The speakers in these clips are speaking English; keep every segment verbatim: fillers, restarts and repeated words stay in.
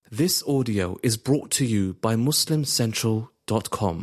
This audio is brought to you by Muslim Central dot com.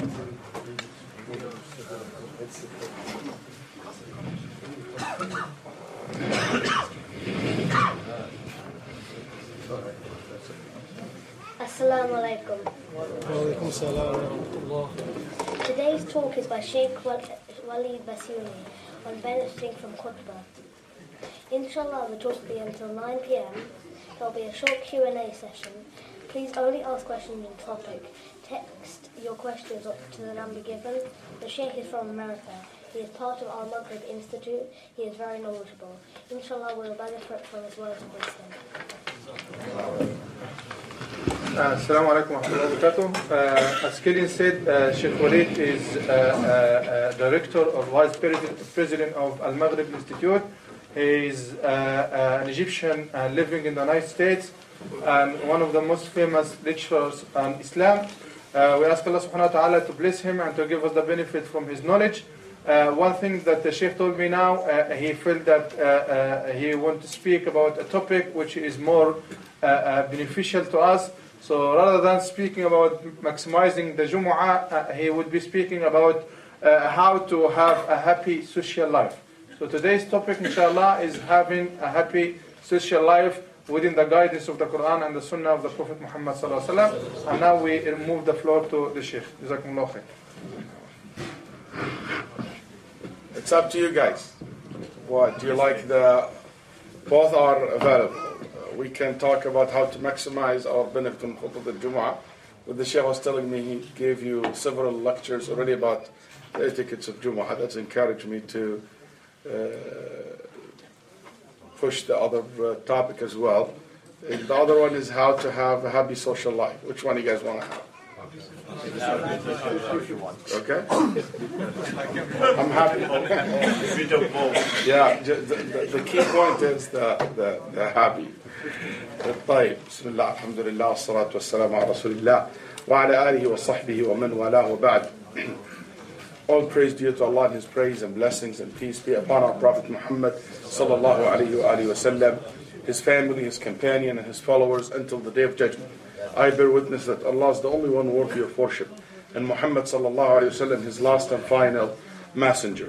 Assalamu alaikum. Walaikum salam wa rahmatullah. Today's talk is by Sheikh Walid Basuni on benefiting from khutbah. Inshallah, the talk will be until nine p.m. There will be a short Q and A session. Please only ask questions on topic. Text your questions to the number given. The Sheikh is from America. He is part of Al Maghrib Institute. He is very knowledgeable. Inshallah, we will benefit from his words of wisdom. Uh, Assalamu alaikum wa rahmatullahi wa barakatuh. Uh, as Killian said, uh, Sheikh Walid is uh, uh, uh, director or vice president, president of Al Maghrib Institute. He is uh, uh, an Egyptian uh, living in the United States and one of the most famous lecturers on Islam. Uh, we ask Allah subhanahu wa ta'ala to bless him and to give us the benefit from his knowledge. Uh, one thing that the Sheikh told me now, uh, he felt that uh, uh, he wants to speak about a topic which is more uh, uh, beneficial to us. So rather than speaking about maximizing the Jumu'ah, uh, he would be speaking about uh, how to have a happy social life. So today's topic, inshallah, is having a happy social life within the guidance of the Quran and the Sunnah of the Prophet Muhammad sallallahu alaihi wasallam. And now we move the floor to the Sheikh. Jazakumullah khair. It's up to you guys. What do you like? The both are available. Uh, we can talk about how to maximize our benefit from khutbah al-Jumu'ah. But the Sheikh was telling me he gave you several lectures already about the etiquettes of Jumu'ah. That's encouraged me to uh, push the other uh, topic as well. And the other one is how to have a happy social life. Which one do you guys want to have? Okay? I'm happy. Yeah, the, the, the key point is the, the, the happy. طيب بسم الله الحمد لله والصلاة والسلام على رسول الله وعلى آله وصحبه ومن والاه وبعد. All praise due to Allah and His praise and blessings and peace be upon our Prophet Muhammad sallallahu alayhi wa alihi wa sallam, his family, his companion and his followers until the day of judgment. I bear witness that Allah is the only one worthy of worship and Muhammad sallallahu alayhi wa sallam his last and final messenger.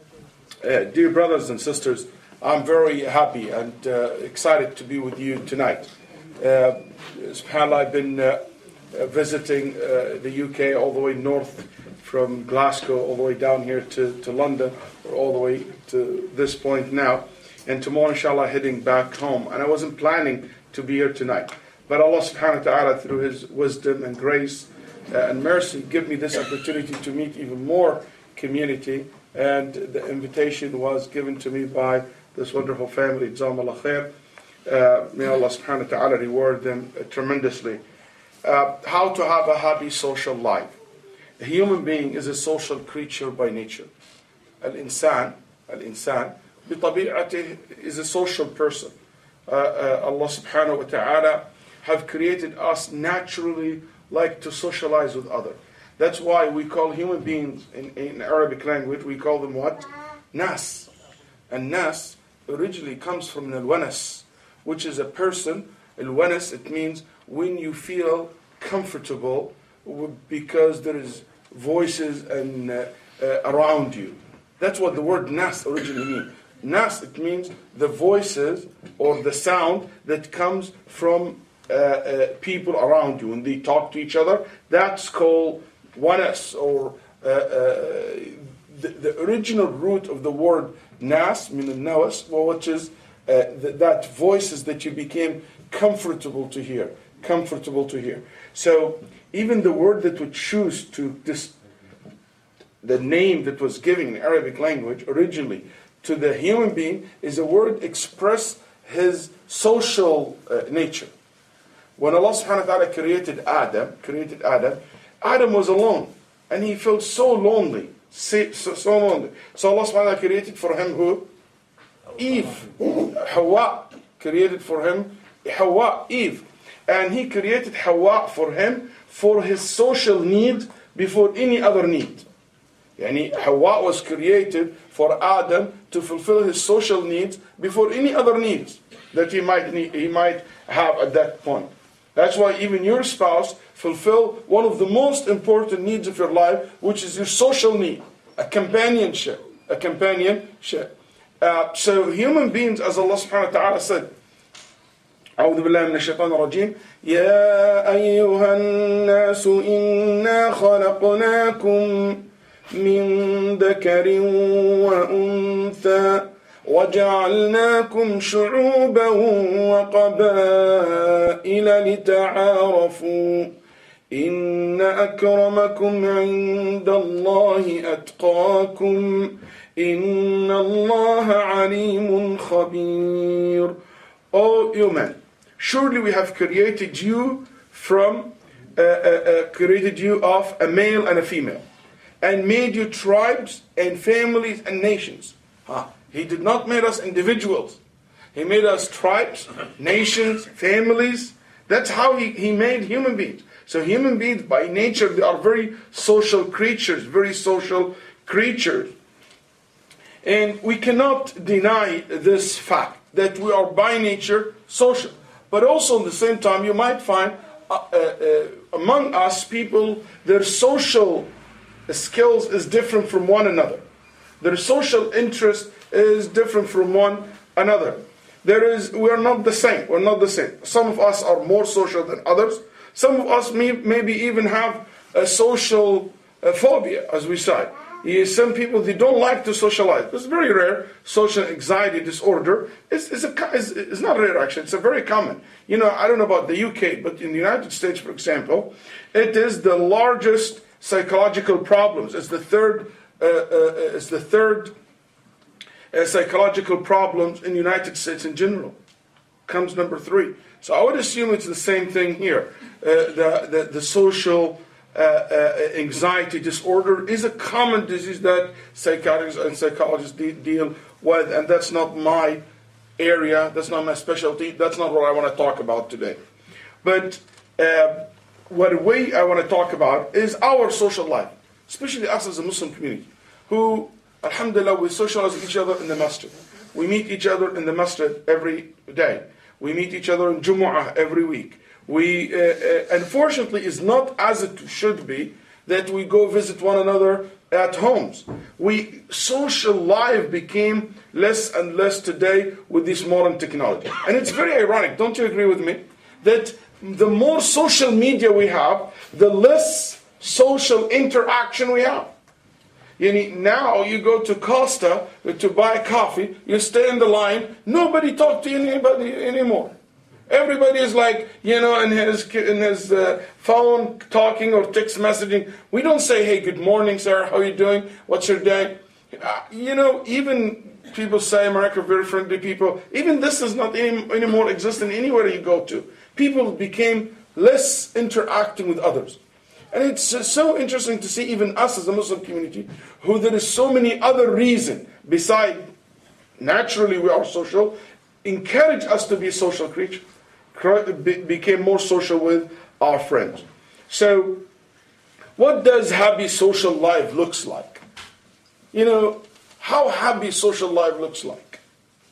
Uh, dear brothers and sisters, I'm very happy and uh, excited to be with you tonight. Uh, SubhanAllah, I've been uh, visiting uh, the U K all the way north from Glasgow all the way down here to, to London, or all the way to this point now. And tomorrow, inshallah, heading back home. And I wasn't planning to be here tonight. But Allah subhanahu wa ta'ala, through His wisdom and grace uh, and mercy, give me this opportunity to meet even more community. And the invitation was given to me by this wonderful family, Jazakumullah khair. Uh, may Allah subhanahu wa ta'ala reward them uh, tremendously. Uh, how to have a happy social life. A human being is a social creature by nature. Al-insan, al-insan, بطبيعته is a social person. Uh, uh, Allah subhanahu wa ta'ala have created us naturally like to socialize with others. That's why we call human beings in, in Arabic language, we call them what? Nas. And Nas originally comes from al-wanas, which is a person. Al-wanas, it means when you feel comfortable because there is voices and uh, uh, around you. That's what the word nas originally means. Nas, it means the voices or the sound that comes from uh, uh, people around you. When they talk to each other, that's called wanas, or uh, uh, the, the original root of the word nas, min al-nawas, which is uh, th- that voices that you became comfortable to hear. Comfortable to hear. So even the word that would choose to this, the name that was given in Arabic language originally to the human being is a word express his social uh, nature. When Allah subhanahu wa ta'ala created Adam, created Adam, Adam was alone and he felt so lonely, so, so lonely. So Allah subhanahu wa ta'ala created for him who? Eve. Hawa created for him Hawa, Eve. And he created Hawa for him for his social need before any other need. Yani Hawa was created for Adam to fulfill his social needs before any other needs that he might need, he might have at that point. That's why even your spouse fulfill one of the most important needs of your life, which is your social need, a companionship, a companionship. Uh, so human beings, as Allah subhanahu wa ta'ala said, أعوذ بالله من الشيطان الرجيم يا أيها الناس إنا خلقناكم من ذكر وأنثى وجعلناكم شعوبا وقبائل لتعارفوا إن أكرمكم عند الله أتقاكم إن الله عليم خبير. O you men, surely we have created you from uh, uh, uh, created you of a male and a female, and made you tribes and families and nations. Huh. He did not make us individuals. He made us tribes, nations, families. That's how he, he made human beings. So human beings by nature, they are very social creatures, very social creatures. And we cannot deny this fact that we are by nature social. But also at the same time, you might find uh, uh, among us people, their social skills is different from one another. Their social interest is different from one another. There is, we are not the same. We're not the same. Some of us are more social than others. Some of us may, maybe even have a social uh, phobia, as we say. Some people, they don't like to socialize. It's very rare. Social anxiety disorder is, is, a, is, is not rare, actually. It's a very common. You know, I don't know about the U K, but in the United States, for example, it is the largest psychological problems. It's the third, uh, uh, it's the third uh, psychological problems in the United States in general. Comes number three. So I would assume it's the same thing here. Uh, the, the, the social uh, uh, anxiety disorder is a common disease that psychiatrists and psychologists de- deal with, and that's not my area, that's not my specialty, that's not what I want to talk about today. But uh, what way I want to talk about is our social life, especially us as a Muslim community, who, alhamdulillah, we socialize with each other in the masjid. We meet each other in the masjid every day. We meet each other in Jumu'ah every week. We, uh, uh, unfortunately, it's not as it should be that we go visit one another at homes. We, social life became less and less today with this modern technology. And it's very ironic, don't you agree with me? That the more social media we have, the less social interaction we have. You need, now you go to Costa to buy coffee, you stay in the line, nobody talk to anybody anymore. Everybody is like, you know, in his in his uh, phone talking or text messaging. We don't say, hey, good morning, sir, how are you doing? What's your day? Uh, you know, even people say America very friendly people. Even this is not any, anymore existing anywhere you go to. People became less interacting with others. And it's uh, so interesting to see even us as a Muslim community, who there is so many other reasons beside naturally we are social, encourage us to be a social creature, Be, became more social with our friends. So, what does happy social life looks like? You know, how happy social life looks like?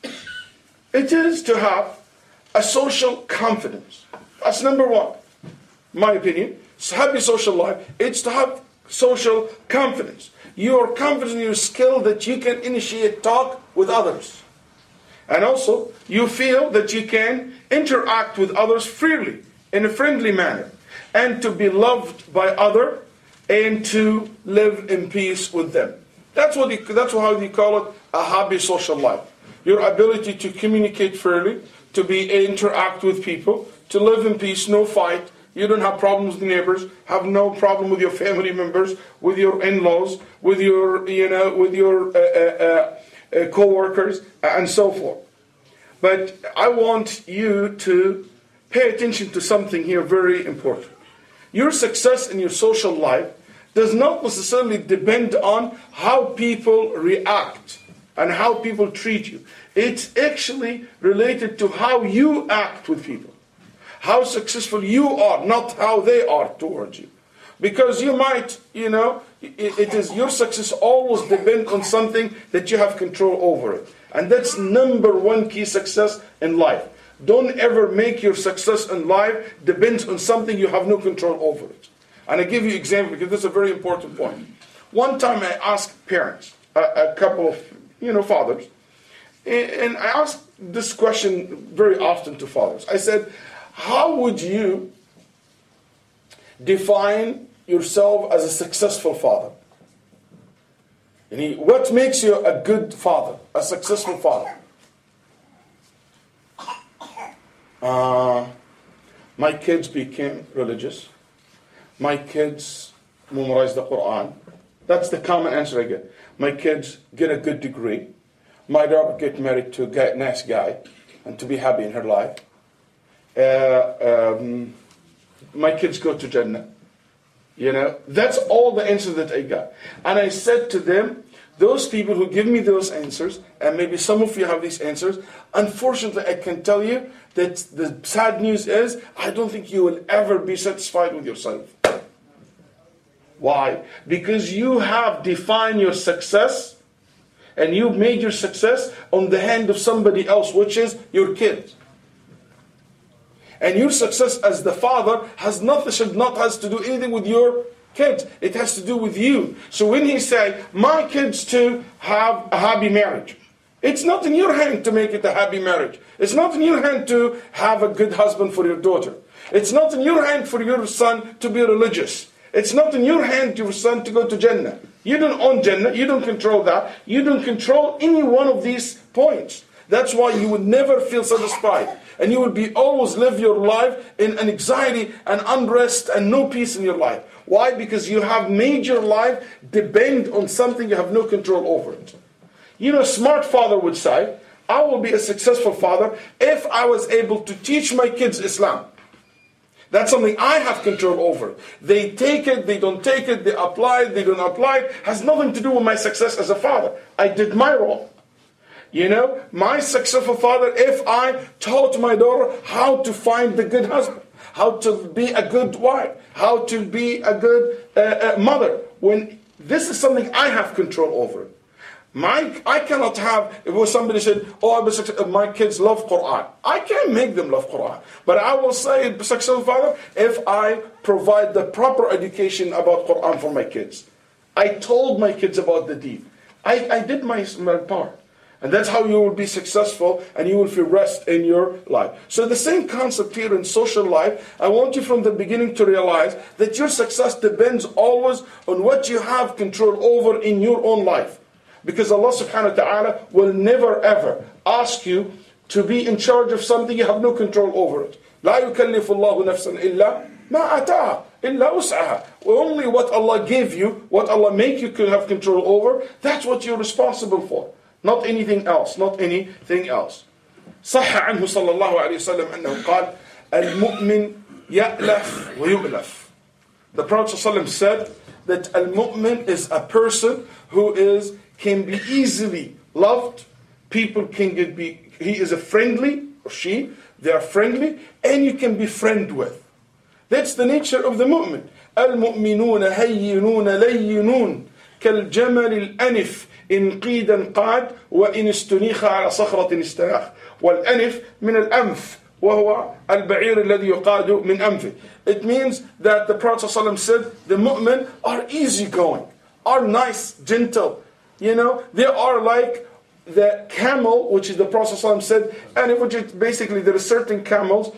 It is to have a social confidence. That's number one. My opinion. Happy social life, it's to have social confidence. You are confident in your skill that you can initiate talk with others. And also, you feel that you can interact with others freely, in a friendly manner, and to be loved by others, and to live in peace with them. That's what you, that's how you call it a happy social life. Your ability to communicate freely, to be interact with people, to live in peace, no fight. You don't have problems with neighbors, have no problem with your family members, with your in-laws, with your, you know, with your uh, uh, uh, uh, co-workers, and so forth. But I want you to pay attention to something here very important. Your success in your social life does not necessarily depend on how people react and how people treat you. It's actually related to how you act with people. How successful you are, not how they are towards you. Because you might, you know, it, it is your success always depends on something that you have control over it. And that's number one key success in life. Don't ever make your success in life depends on something you have no control over it. And I give you an example because this is a very important point. One time I asked parents, a, a couple of, you know, fathers, and I asked this question very often to fathers. I said, how would you define yourself as a successful father? And he, what makes you a good father, a successful father? Uh, my kids became religious. My kids memorized the Quran. That's the common answer I get. My kids get a good degree. My daughter get married to a guy, nice guy and to be happy in her life. Uh, um, my kids go to Jannah. You know, that's all the answers that I got. And I said to them, those people who give me those answers, and maybe some of you have these answers, unfortunately I can tell you that the sad news is, I don't think you will ever be satisfied with yourself. Why? Because you have defined your success, and you've made your success on the hand of somebody else, which is your kids. And your success as the father has nothing, should not has to do anything with your kids. It has to do with you. So when he say, my kids to have a happy marriage, it's not in your hand to make it a happy marriage. It's not in your hand to have a good husband for your daughter. It's not in your hand for your son to be religious. It's not in your hand your son to go to Jannah. You don't own Jannah. You don't control that. You don't control any one of these points. That's why you would never feel satisfied. And you will be always live your life in an anxiety and unrest and no peace in your life. Why? Because you have made your life depend on something you have no control over it. You know, a smart father would say, I will be a successful father if I was able to teach my kids Islam. That's something I have control over. They take it, they don't take it, they apply it, they don't apply it. Has nothing to do with my success as a father. I did my role. You know, my successful father, if I taught my daughter how to find the good husband, how to be a good wife, how to be a good uh, uh, mother, when this is something I have control over. My, I cannot have, if somebody said, oh, I'm a success, my kids love Quran. I can't make them love Quran. But I will say, a successful father, if I provide the proper education about Quran for my kids. I told my kids about the deen. I, I did my, my part. And that's how you will be successful and you will feel rest in your life. So the same concept here in social life, I want you from the beginning to realize that your success depends always on what you have control over in your own life. Because Allah subhanahu wa ta'ala will never ever ask you to be in charge of something you have no control over it. لا يكلف الله نفسا إلا ما أتاها إلا وسعها. Only what Allah gave you, what Allah make you have control over, that's what you're responsible for. Not anything else, not anything else. صح عنه صلى الله عليه وسلم أنه قال المؤمن يألف ويؤلف. The Prophet ﷺ said that al-mu'min is a person who is can be easily loved. People can get be, he is a friendly, or she, they are friendly, and you can be friend with. That's the nature of the mu'min. Al-mu'minuna hayyinuna layyinun kal-jamal al-anif in qidan qad wa in istunicha ala sakhratin istanakh. Wal-anif min al-anf وهو البعير الذي يقاد من أنفه. It means that the Prophet ﷺ said the mu'min are easygoing, are nice, gentle. You know, they are like the camel, which is the Prophet ﷺ said, and which is basically there are certain camels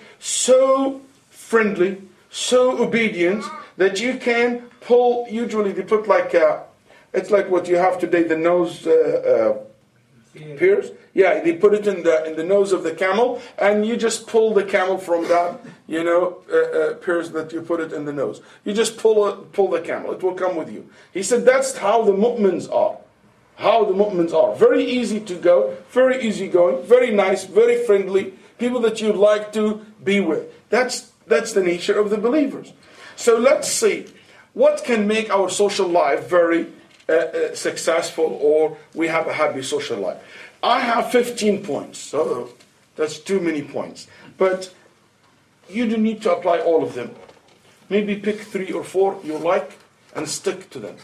so friendly, so obedient that you can pull. Usually they put like a, it's like what you have today, the nose uh, uh, pierce. Yeah, they put it in the in the nose of the camel, and you just pull the camel from that, you know, uh, uh, pierce that you put it in the nose. You just pull it, pull the camel. It will come with you. He said that's how the mu'mins are. How the mu'mins are. Very easy to go, very easy going, very nice, very friendly. People that you'd like to be with. That's that's the nature of the believers. So let's see what can make our social life very uh, uh, successful, or we have a happy social life. I have fifteen points, so that's too many points. But you don't need to apply all of them. Maybe pick three or four you like and stick to them.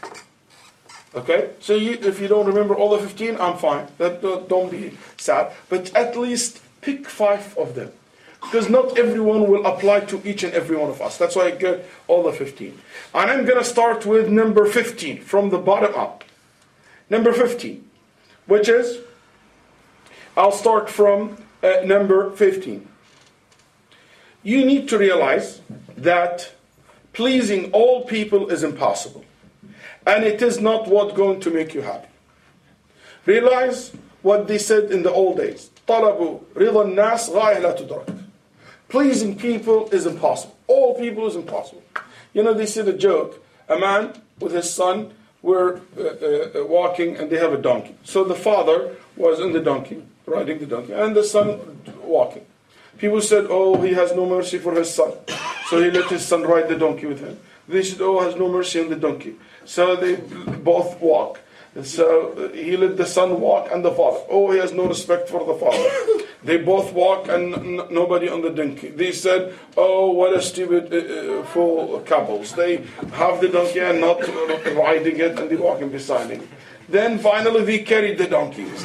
Okay? So you, if you don't remember all the fifteen, I'm fine. That, don't be sad. But at least pick five of them. because not everyone will apply to each and every one of us. That's why I get all the fifteen. And I'm going to start with number fifteen, from the bottom up. Number fifteen, which is, I'll start from uh, number fifteen. You need to realize that pleasing all people is impossible. And it is not what's going to make you happy. Realize what they said in the old days. طلبوا رضا الناس غاية لا تدرك. Pleasing people is impossible. All people is impossible. You know, they said a joke. A man with his son were uh, uh, walking and they have a donkey. So the father was in the donkey, riding the donkey, and the son walking. People said, oh, he has no mercy for his son. So he let his son ride the donkey with him. They said, oh, has no mercy on the donkey. So they both walk. So he let the son walk and the father. Oh, he has no respect for the father. They both walk and n- nobody on the donkey. They said, oh, what a stupid uh, fool couples. They have the donkey and not riding it and they walking beside him. Then finally they carried the donkeys.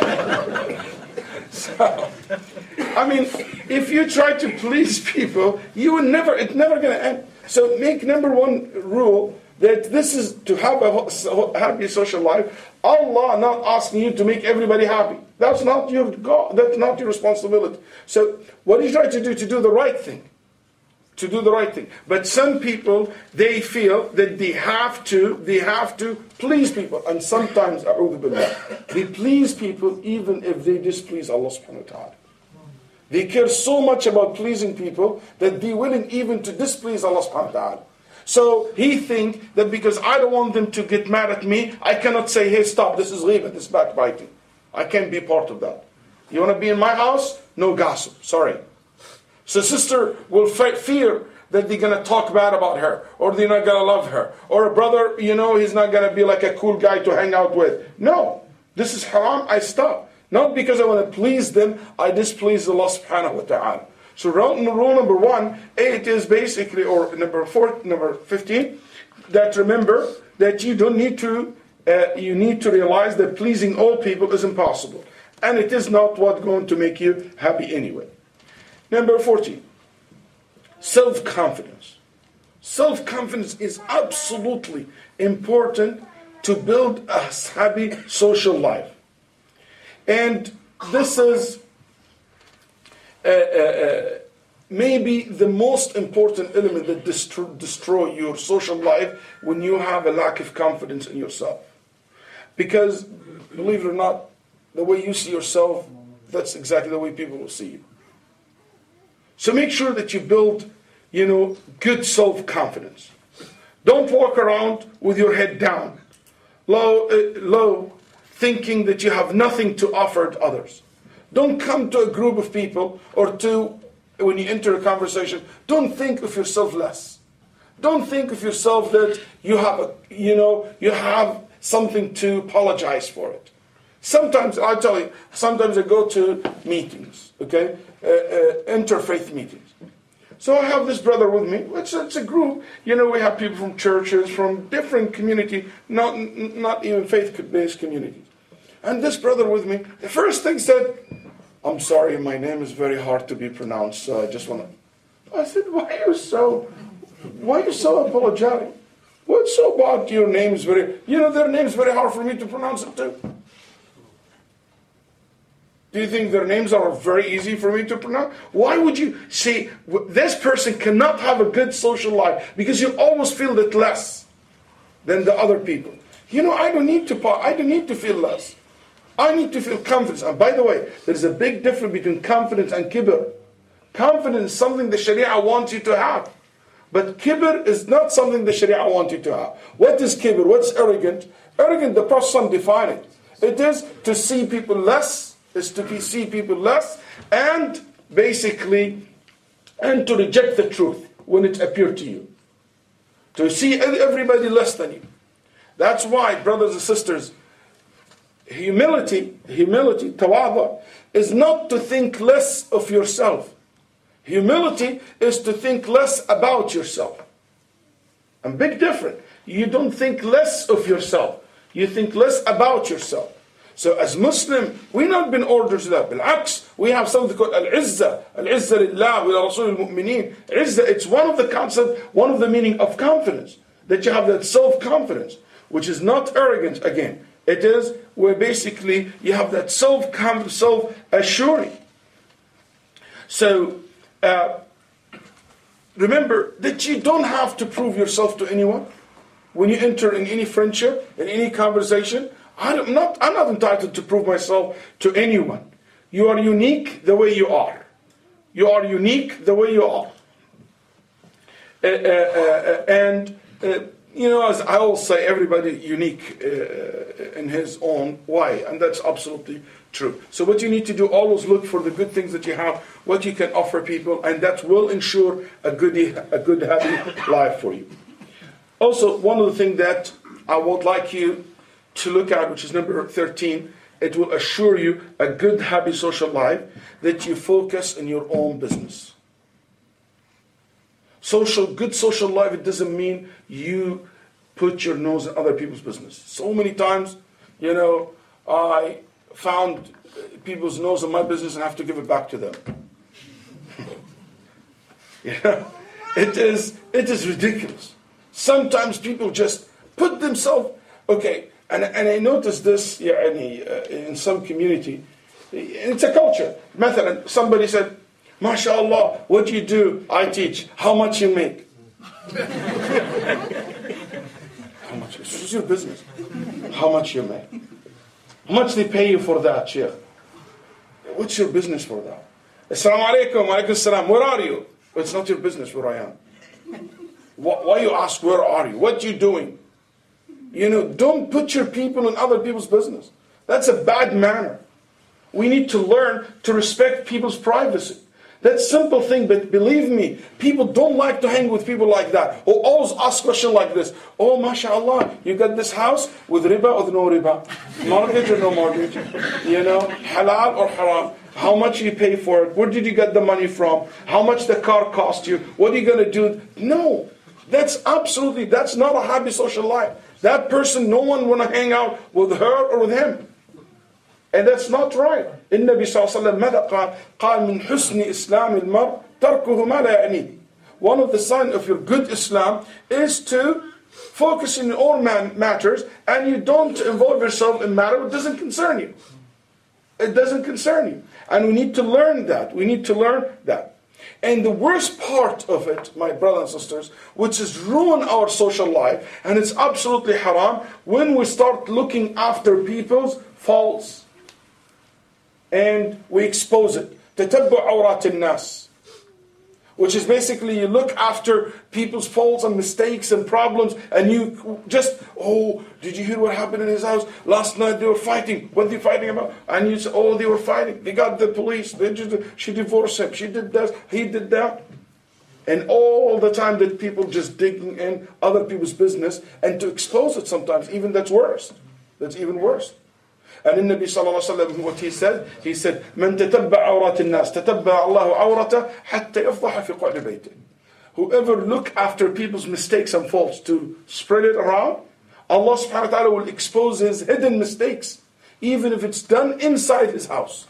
So, I mean, if you try to please people, you will never, it's never going to end. So make number one rule, that this is to have a happy social life. Allah not asking you to make everybody happy. That's not your God. That's not your responsibility. So what you try to do, to do the right thing. To do the right thing. But some people, they feel that they have to, they have to please people. And sometimes, a'udhu billah, they please people even if they displease Allah subhanahu wa ta'ala. They care so much about pleasing people that they're willing even to displease Allah subhanahu wa ta'ala. So he thinks that because I don't want them to get mad at me, I cannot say, hey, stop, this is ghibah, this is backbiting. I can't be part of that. You want to be in my house? No gossip, sorry. So sister will fe- fear that they're going to talk bad about her, or they're not going to love her. Or a brother, you know, he's not going to be like a cool guy to hang out with. No, this is haram, I stop. Not because I want to please them, I displease Allah subhanahu wa ta'ala. So rule, rule number one, it is basically, or number four, number fifteen, that remember that you don't need to, uh, you need to realize that pleasing all people is impossible. And it is not what's going to make you happy anyway. Number fourteen, self-confidence. Self-confidence is absolutely important to build a happy social life. And this is Uh, uh, uh, maybe the most important element that destro- destroy your social life when you have a lack of confidence in yourself. Because, believe it or not, the way you see yourself, that's exactly the way people will see you. So make sure that you build, you know, good self-confidence. Don't walk around with your head down, low, uh, low, thinking that you have nothing to offer to others. Don't come to a group of people or to, when you enter a conversation, don't think of yourself less. Don't think of yourself that you have a, you know, you have something to apologize for it. Sometimes, I'll tell you, sometimes I go to meetings, okay, uh, uh, interfaith meetings. So I have this brother with me. It's, it's a group. You know, we have people from churches, from different community, not, not even faith-based communities. And this brother with me, the first thing said, I'm sorry, my name is very hard to be pronounced, so I just want to... I said, why are you so, why are you so apologetic? What's so about your name is very... You know, their name is very hard for me to pronounce it too. Do you think their names are very easy for me to pronounce? Why would you say, this person cannot have a good social life, because you always feel that less than the other people. You know, I don't need to, I don't need to feel less. I need to feel confidence. And by the way, there's a big difference between confidence and kibr. Confidence is something the Sharia wants you to have. But kibr is not something the Sharia wants you to have. What is kibr? What's arrogant? Arrogant, the Prophet defined it. It is to see people less, is to be, see people less, and basically, and to reject the truth when it appears to you. To see everybody less than you. That's why, brothers and sisters, Humility, humility, tawada, is not to think less of yourself. Humility is to think less about yourself. A big difference. You don't think less of yourself. You think less about yourself. So as Muslim, we've not been ordered to that. Bil'aks, we have something called al-izzah. Al-izzah lillah wa rasul al-mu'mineen. Izzah, it's one of the concept, one of the meaning of confidence. That you have that self-confidence, which is not arrogance again. It is where basically you have that self-confidence, self-assuring. So, uh, remember that you don't have to prove yourself to anyone. When you enter in any friendship, in any conversation, I'm not, I'm not entitled to prove myself to anyone. You are unique the way you are. You are unique the way you are. Uh, uh, uh, and, uh, you know, as I always say, everybody unique uh, in his own way. And that's absolutely true. So what you need to do, always look for the good things that you have, what you can offer people, and that will ensure a good, a good happy life for you. Also, one of the things that I would like you to look at, which is number thirteen, it will assure you a good, happy social life, that you focus on your own business. Social, good social life, it doesn't mean you put your nose in other people's business. So many times, you know, I found people's nose in my business and have to give it back to them. Yeah, it is, it is ridiculous. Sometimes people just put themselves, okay, and, and I noticed this يعني, uh, in some community. It's a culture. مثلا, somebody said, MashaAllah, what do you do? I teach. How much you make? How much? This is your business. How much you make? How much they pay you for that, Sheikh? What's your business for that? Assalamu alaikum, wa alaikum assalam. Where are you? It's not your business where I am. Why you ask, where are you? What you doing? You know, don't put your people in other people's business. That's a bad manner. We need to learn to respect people's privacy. That simple thing, but believe me, people don't like to hang with people like that. Or always ask questions like this. Oh, mashallah, you got this house with riba or no riba? Mortgage or no mortgage? You know, halal or haram? How much you pay for it? Where did you get the money from? How much the car cost you? What are you going to do? No, that's absolutely, that's not a happy social life. That person, no one want to hang out with her or with him. And that's not right. النبي صلى الله عليه وسلم ماذا قال؟ قال من حسن إسلام المرء تركه ما لا يعنيه. One of the signs of your good Islam is to focus in your own man matters, and you don't involve yourself in matter that doesn't concern you. It doesn't concern you. And we need to learn that. We need to learn that. And the worst part of it, my brothers and sisters, which has ruined our social life, and it's absolutely haram, when we start looking after people's faults. And we expose it. تتبع عورات الناس. Which is basically you look after people's faults and mistakes and problems, and you just, oh, did you hear what happened in his house? Last night they were fighting. What are they fighting about? And you say, oh, they were fighting. They got the police. They just, she divorced him. She did this. He did that. And all the time that people just digging in other people's business, and to expose it sometimes, even that's worse. That's even worse. And in Nabi sallallahu alayhi wa sallam, what he said, he said, من تتبع عورات الناس تتبع الله عورته حتى يفضح في قعر بيته. Whoever look after people's mistakes and faults to spread it around, Allah subhanahu wa ta'ala will expose his hidden mistakes, even if it's done inside his house.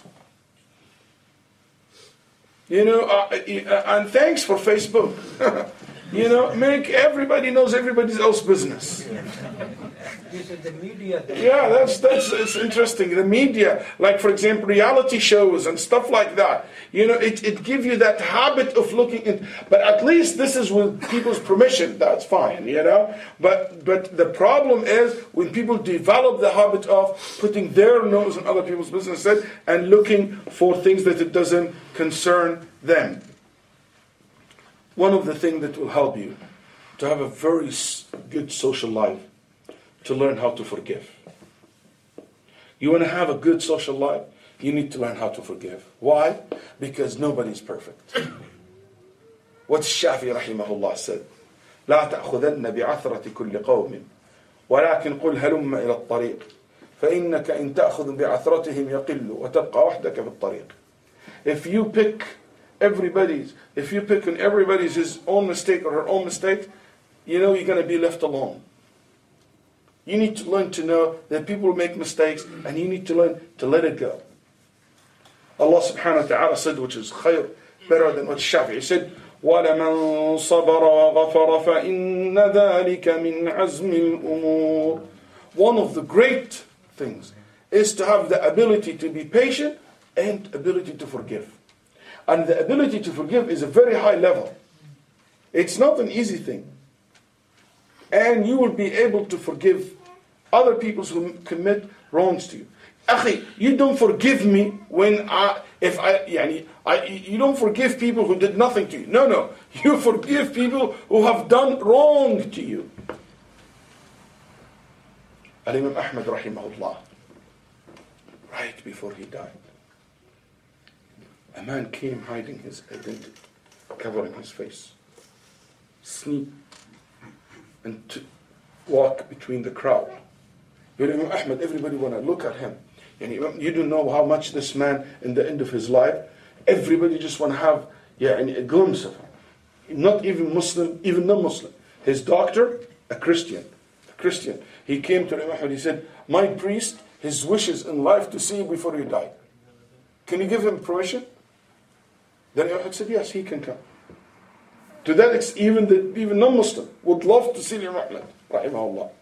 You know, uh, and thanks for Facebook. You know, make everybody knows everybody else's business. This is the media. Yeah, that's that's it's interesting. The media, like for example, reality shows and stuff like that. You know, it it gives you that habit of looking in. But at least this is with people's permission. That's fine. You know, but but the problem is when people develop the habit of putting their nose in other people's businesses and looking for things that it doesn't concern them. One of the things that will help you to have a very good social life, to learn how to forgive. You want to have a good social life, you need to learn how to forgive. Why? Because nobody's perfect. What Shafi rahimahullah said, لا تأخذن بعثرة كل قوم ولكن قل هلم إلى الطريق فإنك إن تأخذ بعثرتهم يقل وتبقى وحدك في الطريق. If you pick everybody's, if you pick on everybody's his own mistake or her own mistake, you know you're going to be left alone. You need to learn to know that people make mistakes, and you need to learn to let it go. Allah subhanahu wa ta'ala said, which is khayr, better than what Shafi'i said, وَلَمَنْ صَبَرَ وَغَفَرَ فَإِنَّ ذَلِكَ مِنْ عَزْمِ الْأُمُورِ. One of the great things is to have the ability to be patient and ability to forgive. And the ability to forgive is a very high level. It's not an easy thing. And you will be able to forgive other people who commit wrongs to you. Akhi, you don't forgive me when I, if I, yani, I, you don't forgive people who did nothing to you. No, no. You forgive people who have done wrong to you. Al-Imam Ahmad rahimahullah, right before he died, a man came hiding his identity, covering his face, sneak, and to walk between the crowd. But Imam Ahmad, everybody want to look at him. And you don't know how much this man, in the end of his life, everybody just want to have yeah, a glimpse of him. Not even Muslim, even non-Muslim. His doctor, a Christian. A Christian. He came to Imam Ahmad, he said, my priest, his wishes in life to see you before you die. Can you give him permission? Then Imam Ahmad said, yes, he can come. To that extent, even the even non-Muslim would love to see Imam Ahmad, rahimahullah.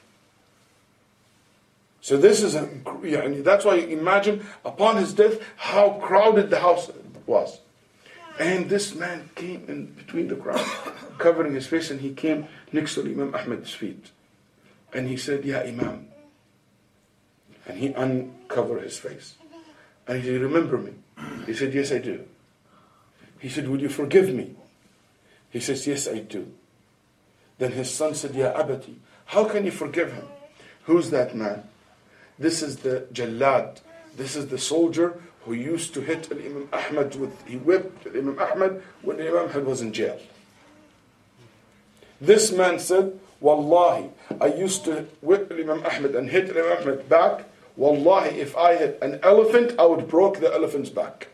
So this is a, yani that's why you imagine upon his death how crowded the house was. And this man came in between the crowd, covering his face, and he came next to Imam Ahmad's feet. And he said, Ya Imam. And he uncovered his face. And he said, remember me? He said, yes, I do. He said, would you forgive me? He says, yes, I do. Then his son said, Ya Abati, how can you forgive him? Who's that man? This is the Jallad. This is the soldier who used to hit Imam Ahmad with, he whipped Imam Ahmad when Imam Ahmad was in jail. This man said, Wallahi, I used to whip Imam Ahmad and hit Imam Ahmad back. Wallahi, if I hit an elephant, I would break the elephant's back.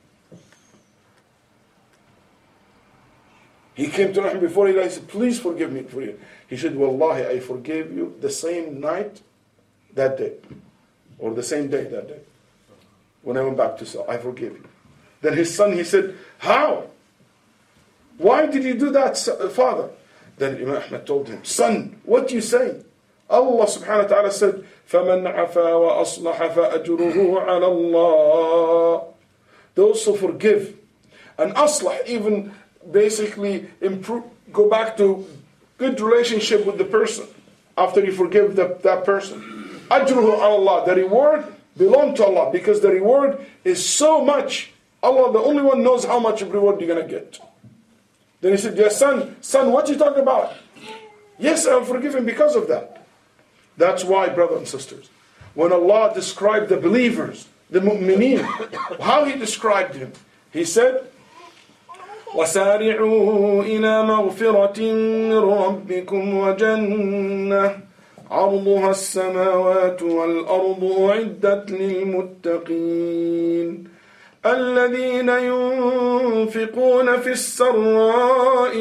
He came to Imam before he died, he said, please forgive me for you. He said, Wallahi, I forgave you the same night that day, or the same day that day, when I went back to cell. I forgave you. Then his son, he said, how? Why did you do that, father? Then Imam Ahmad told him, son, what do you say? Allah subhanahu wa ta'ala said, فَمَنْ عَفَى وَأَصْلَحَ فَأَجْرُهُ عَلَى اللَّهِ. Those who forgive and aslah, even basically improve, go back to good relationship with the person after you forgive the, that person. Ajruhu ala Allah. The reward belongs to Allah, because the reward is so much. Allah, the only one, knows how much of reward you're going to get. Then he said, yes, son, son, what you talking about? Yes, I'll forgive him because of that. That's why, brothers and sisters, when Allah described the believers, the mu'mineen, how He described him, He said, وَسَارِعُوا إِلَى مَغْفِرَةٍ مِّن رَبِّكُمْ وَجَنَّةٍ عرضها السماوات والأرض أعدت للمتقين الذين ينفقون في السراء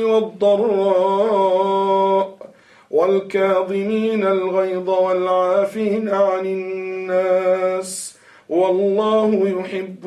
والضراء والكاظمين الغيظ والعافين عن الناس والله يحب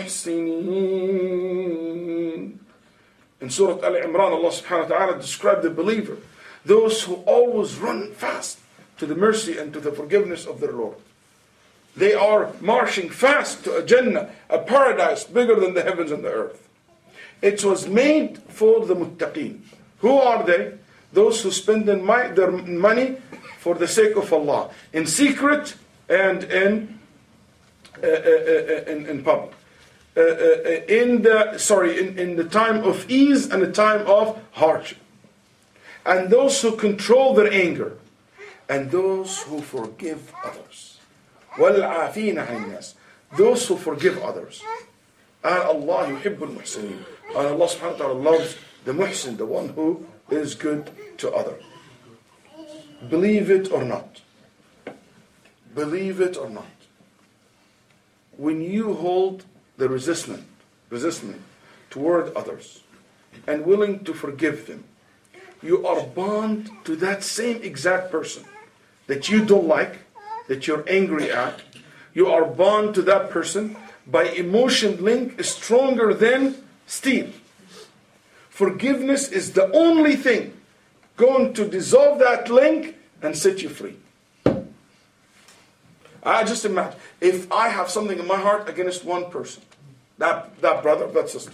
المحسنين. In Surah Al-Imran, Allah subhanahu wa ta'ala described the believer, those who always run fast to the mercy and to the forgiveness of their Lord. They are marching fast to a Jannah, a paradise bigger than the heavens and the earth. It was made for the muttaqeen. Who are they? Those who spend their money for the sake of Allah, in secret and in uh, uh, in, in public. Uh, uh, in the sorry, in, in the time of ease and the time of hardship. And those who control their anger. And those who forgive others. وَالْعَافِينَ عَنِ النَّاسِ. Those who forgive others. And Allah يُحِبُّ الْمُحْسِنِينَ. And Allah subhanahu wa ta'ala loves the muhsin, the one who is good to others. Believe it or not. Believe it or not. When you hold the resistment, resistment toward others and willing to forgive them, you are bound to that same exact person that you don't like, that you're angry at, you are bound to that person by emotion link stronger than steel. Forgiveness is the only thing going to dissolve that link and set you free. I just imagine, if I have something in my heart against one person, that, that brother, that sister,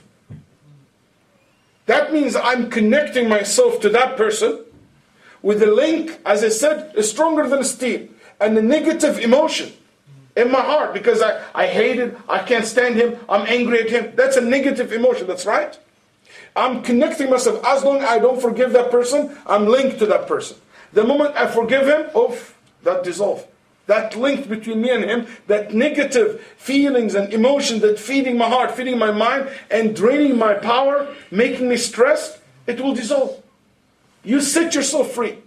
that means I'm connecting myself to that person with a link, as I said, is stronger than steel, and a negative emotion in my heart because I, I hate it, I can't stand him, I'm angry at him. That's a negative emotion, that's right. I'm connecting myself. As long as I don't forgive that person, I'm linked to that person. The moment I forgive him, oof, that dissolves. That link between me and him, that negative feelings and emotions that feeding my heart, feeding my mind, and draining my power, making me stressed, it will dissolve. You set yourself free.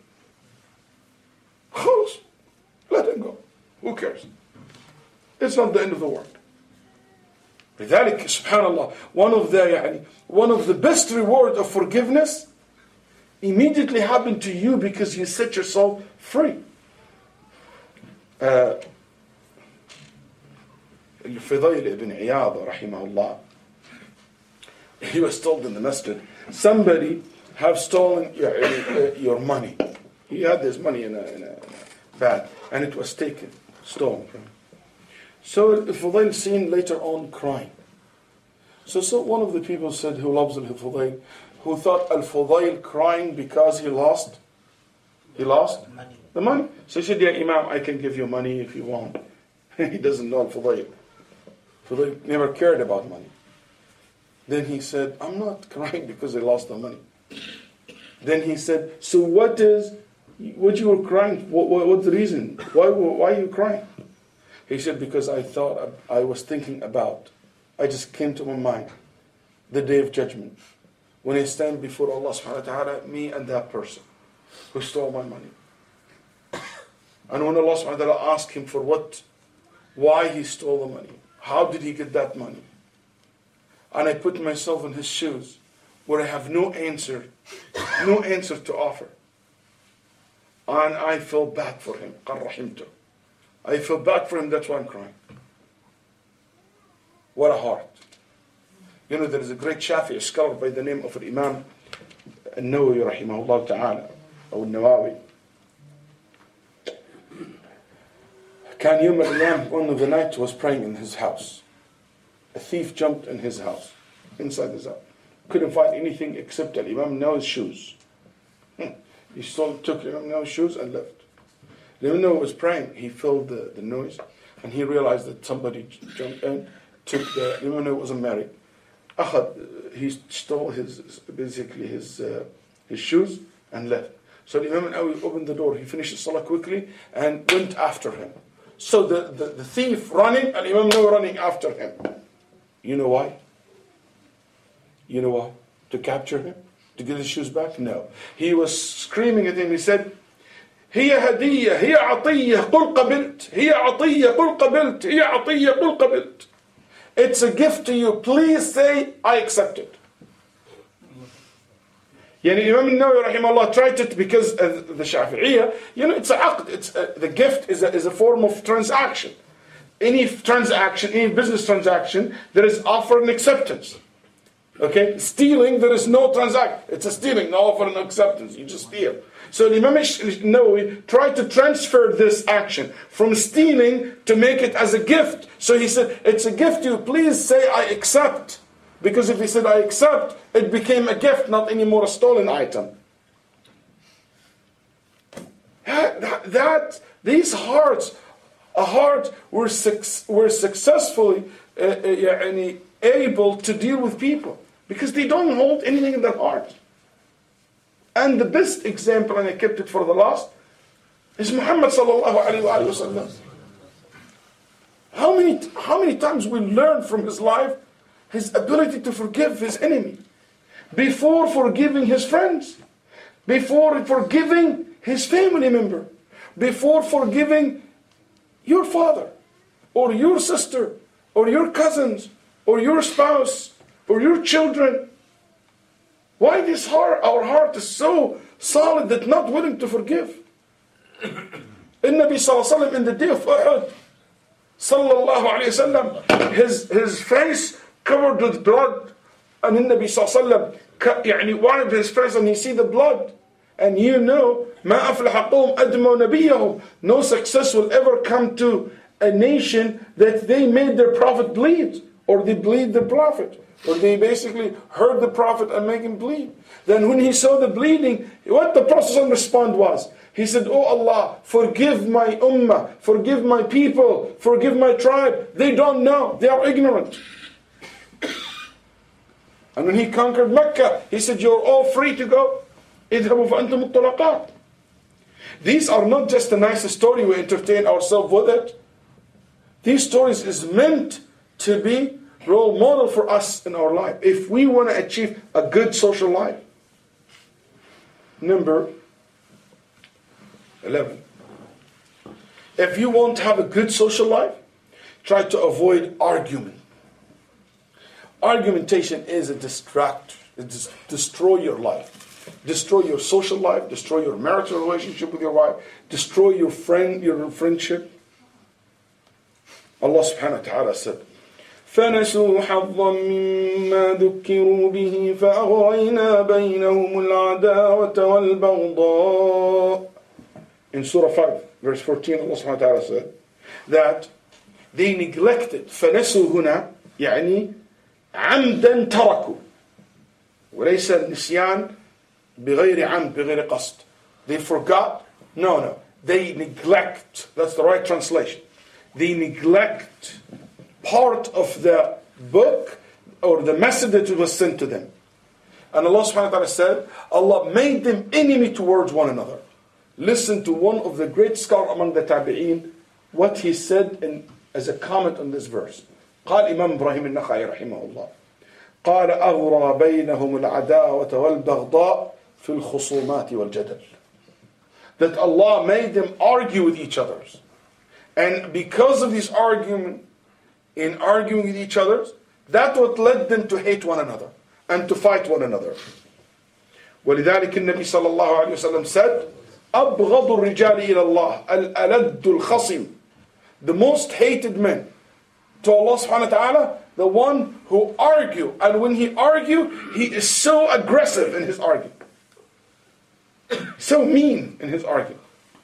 Let him go. Who cares? It's not the end of the world. لذلك subhanallah, one of the يعني, one of the best reward of forgiveness immediately happened to you because you set yourself free. Uh, Fudayl ibn Iyad rahimahullah, he was told in the masjid, somebody have stolen your, uh, your money. He had his money in a, in a bag and it was taken, stolen from him. So Fudayl seen later on crying. So, so one of the people said, who loves Al-Fudayl, who thought Al-Fudayl crying because he lost, he lost Money. the money. So he said, yeah, Imam, I can give you money if you want. He doesn't know Al-Fudayl. Fudayl never cared about money. Then he said, I'm not crying because I lost the money. Then he said, so what is, what you were crying, what, what, what's the reason? Why, why are you crying? He said, because I thought, I was thinking about, I just came to my mind, the day of judgment. When I stand before Allah subhanahu wa ta'ala, me and that person who stole my money. And when Allah subhanahu wa ta'ala asked him for what, why he stole the money, how did he get that money? And I put myself in his shoes, where I have no answer, no answer to offer. And I feel bad for him. قَدْ رَحِمْتُ. I feel bad for him, that's why I'm crying. What a heart. You know, there is a great Shafi'i scholar by the name of Imam An-Nawawi rahimahullah ta'ala, or Nawawi. Kan Yom al-Yam, one of the night, was praying in his house. A thief jumped in his house, inside his house. Couldn't find anything except Imam Nawawi's shoes. He stole, took Imam Nawawi's shoes and left. Imam Nawawi was praying, he felt the, the noise, and he realized that somebody jumped in, took the, Imam Nawawi wasn't married. Akhad, he stole his, basically his uh, his shoes and left. So Imam Nawawi opened the door, he finished the salah quickly and went after him. So the, the, the thief running and Imam Nawawi running after him. You know why? You know why? To capture him? To get his shoes back? No. He was screaming at him, he said, هي هدية هي عطية قل قبلت هي عطية قل قبلت هي عطية قل قبلت. It's a gift to you. Please say, I accept it. Yani Imam Nawawi rahimahullah tried it because of the Shafi'iyya. You know, it's a aqd. It's a, the gift is a, is a form of transaction. Any transaction, any business transaction, there is offer and acceptance. Okay? Stealing, there is no transaction. It's a stealing, no offer and acceptance. You just steal. So Imam Nawawi tried to transfer this action from stealing to make it as a gift. So he said, it's a gift to you. Please say, I accept. Because if he said, I accept, it became a gift, not anymore a stolen item. That, that, that these hearts, a heart were, were successfully uh, uh, able to deal with people. Because they don't hold anything in their heart. And the best example, and I kept it for the last, is Muhammad sallallahu alayhi wa sallam. How many, how many times we learn from his life his ability to forgive his enemy, before forgiving his friends, before forgiving his family member, before forgiving your father, or your sister, or your cousins, or your spouse, or your children. Why this heart, our heart is so solid that not willing to forgive? In Nabi sallallahu alayhi wa sallam, in the day of Uhud, sallallahu alayhi wa sallam, his, his face covered with blood. And in Nabi sallallahu alayhi wa sallam, one of his friends, and he see the blood. And you know, ما أفلح قوم أدموا نبيهم. No success will ever come to a nation that they made their prophet bleed, or they bleed the prophet, or they basically hurt the prophet and make him bleed. Then when he saw the bleeding, what the Prophet respond was, he said, "Oh Allah, forgive my ummah, forgive my people, forgive my tribe. They don't know, they are ignorant." And when he conquered Mecca, he said, "You're all free to go. اذهبوا فأنتم الطلقاء." These are not just a nice story, we entertain ourselves with it. These stories is meant to be role model for us in our life, if we want to achieve a good social life. Number eleven. If you want to have a good social life, try to avoid argument. Argumentation is a distract, it just destroy your life, destroy your social life, destroy your marital relationship with your wife, destroy your friend, your friendship. Allah subhanahu wa ta'ala said, فَنَسُوا حَظًّا مِّمَّا ذُكِّرُوا بِهِ فَأَغْرَيْنَا بَيْنَهُمُ الْعَدَاوَةَ وَالْبَغْضَاءَ. In Surah five, verse fourteen, Allah subhanahu wa ta'ala said that they neglected. فَنَسُوا هنا يعني عمدا تركوا وليس النسيان بغير عمد بغير قصد. They forgot. No, no. They neglect. That's the right translation. They neglect part of the book or the message that was sent to them. And Allah subhanahu wa ta'ala said, Allah made them enemy towards one another. Listen to one of the great scholars among the tabi'een, what he said in, as a comment on this verse. قال إمام إبراهيم النخعي رحمه الله قال أغرى بينهم العداوة والبغضاء في الخصومات والجدل. That Allah made them argue with each other. And because of this argument, in arguing with each other, that what led them to hate one another and to fight one another. ولذلك النبي صلى الله عليه وسلم said, أبغض الرجال إلى الله الألد الخصم. The most hated men to Allah subhanahu wa ta'ala, the one who argue, and when he argue, he is so aggressive in his argument, so mean in his argument.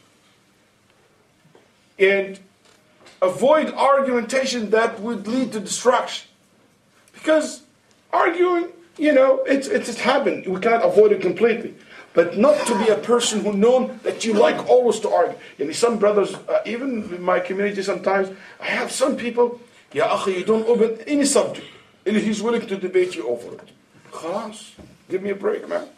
And avoid argumentation that would lead to destruction, because arguing, you know, it's it's it happened. We cannot avoid it completely, but not to be a person who known that you like always to argue. You know, some brothers, uh, even in my community, sometimes I have some people. Ya akhi, you don't open any subject, and he's willing to debate you over it. Khalas, give me a break, man.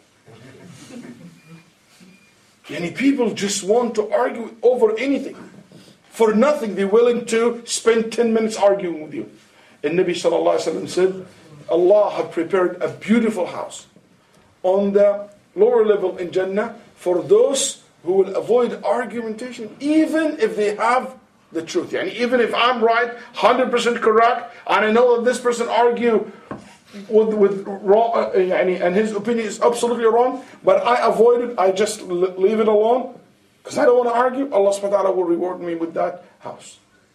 Many people just want to argue over anything. For nothing, they're willing to spend ten minutes arguing with you. And Nabi sallallahu alayhi wa sallam said, Allah had prepared a beautiful house on the lower level in Jannah for those who will avoid argumentation, even if they have the truth. Yani even if I'm right, one hundred percent correct, and I know that this person argue with, with wrong, uh, yani, and his opinion is absolutely wrong, but I avoid it, I just leave it alone, because I don't want to argue, Allah subhanahu wa ta'ala will reward me with that house.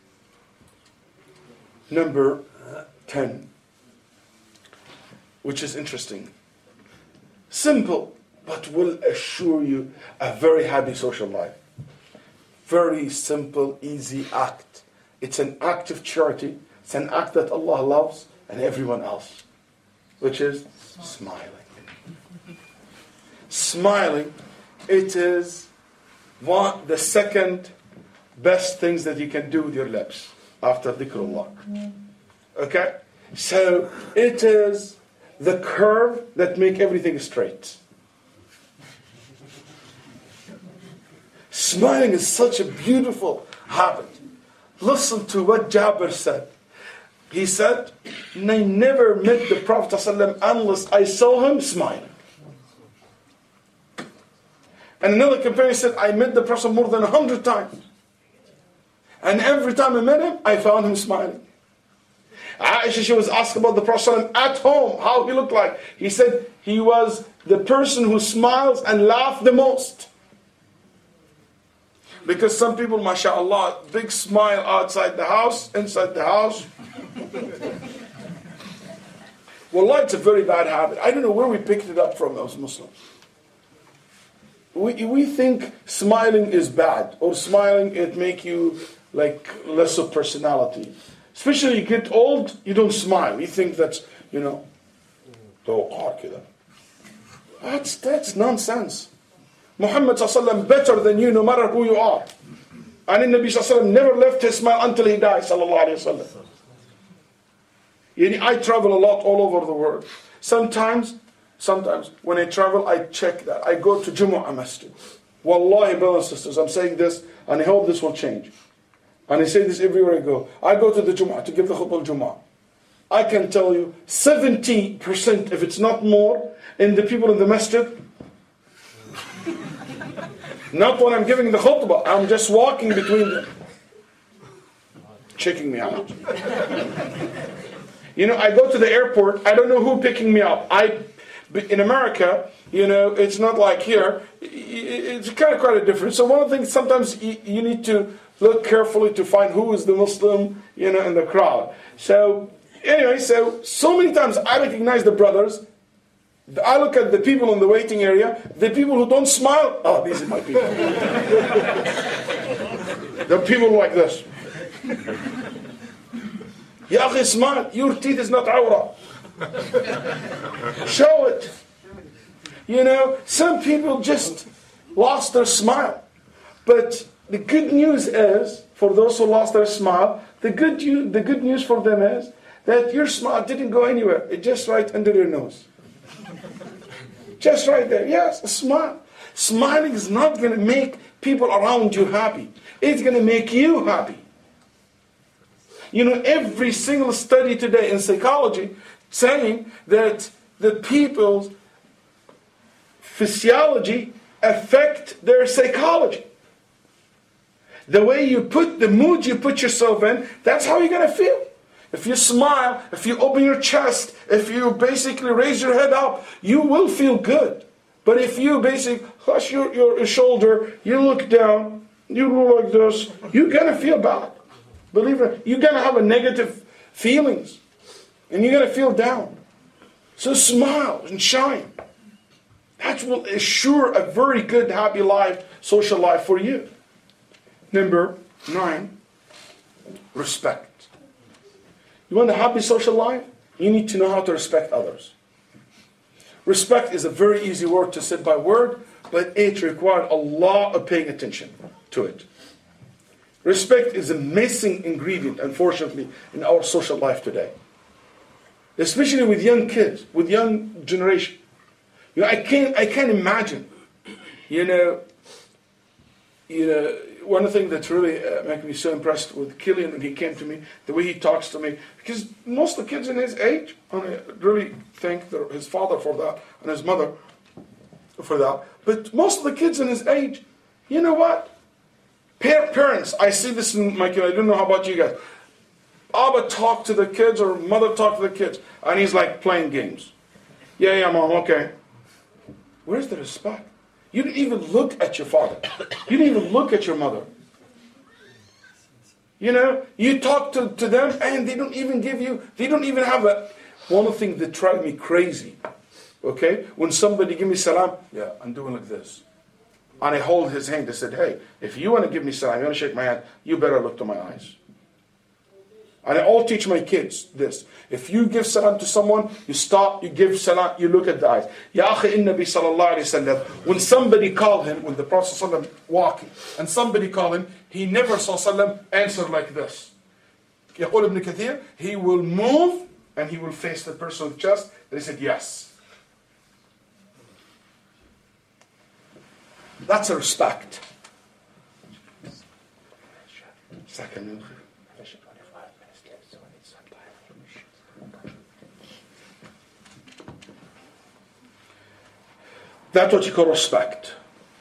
Number ten, which is interesting. Simple, but will assure you a very happy social life. Very simple, easy act. It's an act of charity. It's an act that Allah loves and everyone else, which is smiling. Smiling, it is one, the second best things that you can do with your lips after dhikrullah. Okay? So it is the curve that make everything straight. Smiling is such a beautiful habit. Listen to what Jabir said. He said, I never met the Prophet ﷺ unless I saw him smiling. And another companion said, I met the Prophet more than a hundred times. And every time I met him, I found him smiling. Aisha, she was asked about the Prophet ﷺ at home, how he looked like. He said, he was the person who smiles and laughs the most. Because some people, mashallah, big smile outside the house, inside the house. Wallah, it's a very bad habit. I don't know where we picked it up from as Muslims. We, we think smiling is bad, or smiling it make you like less of personality. Especially you get old, you don't smile. You think that's, you know, that's, that's nonsense. Muhammad sallallahu alaihi wasallam better than you no matter who you are. And the Nabi sallallahu alaihi wasallam never left his smile until he died sallallahu alaihi wasallam. I travel a lot all over the world. Sometimes, sometimes when I travel, I check that. I go to Jumu'ah Masjid. Wallahi, brothers and sisters, I'm saying this, and I hope this will change. And I say this everywhere I go. I go to the Jumu'ah to give the khutbah al-Jumu'ah. I can tell you, seventy percent, if it's not more, in the people in the masjid, not when I'm giving the khutbah, I'm just walking between them, checking me out. You know, I go to the airport, I don't know who picking me up. I, in America, you know, it's not like here. It's kind of quite a difference. So one of the things, sometimes you need to look carefully to find who is the Muslim, you know, in the crowd. So, anyway, so, so many times I recognize the brothers. I look at the people in the waiting area, the people who don't smile, oh, these are my people. The people like this. Ya akhi, smile. Your teeth is not awra. Show it. You know, some people just lost their smile. But the good news is, for those who lost their smile, the good, the good news for them is that your smile didn't go anywhere. It's just right under your nose. Just right there. Yes, a smile. Smiling is not going to make people around you happy. It's going to make you happy. You know, every single study today in psychology saying that the people's physiology affect their psychology. The way you put, the mood you put yourself in, that's how you're going to feel. If you smile, if you open your chest, if you basically raise your head up, you will feel good. But if you basically hush your, your shoulder, you look down, you look like this, you're going to feel bad. Believe it, you're going to have a negative feelings. And you're going to feel down. So smile and shine. That will assure a very good, happy life, social life for you. Number nine, respect. You want a happy social life? You need to know how to respect others. Respect is a very easy word to say by word, but it requires a lot of paying attention to it. Respect is a missing ingredient, unfortunately, in our social life today. Especially with young kids, with young generation. You know, I can't, I can't imagine, you know, you know, one of the things that's really uh, making me so impressed with Killian when he came to me, the way he talks to me, because most of the kids in his age, and I really thank the, his father for that, and his mother for that, but most of the kids in his age, you know what? Pa- parents, I see this in my kids, I don't know how about you guys. Abba talk to the kids, or mother talk to the kids, and he's like playing games. Yeah, yeah, mom, okay. Where's the respect? You didn't even look at your father. You didn't even look at your mother. You know, you talk to, to them and they don't even give you, they don't even have a, one of the things that drive me crazy, okay, when somebody give me salam, yeah, I'm doing like this. And I hold his hand, I said, hey, if you want to give me salam, you want to shake my hand, you better look to my eyes. And I all teach my kids this. If you give salam to someone, you stop, you give salam, you look at the eyes. Ya akhi, in Nabi sallallahu alayhi wa sallam, when somebody called him, when the Prophet sallallahu alayhi wa sallam walking, and somebody called him, he never sallallahu alayhi wa sallam answer like this. Yaqul ibn Kathir, he will move, and he will face the person with chest, and he said, yes. That's a respect. Second. That's what you call respect.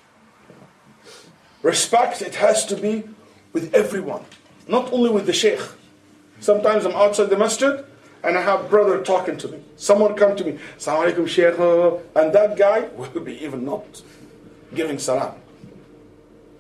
Respect, it has to be with everyone. Not only with the sheikh. Sometimes I'm outside the masjid and I have a brother talking to me. Someone come to me, Assalamu alaikum sheikh, and that guy will be even not giving salam.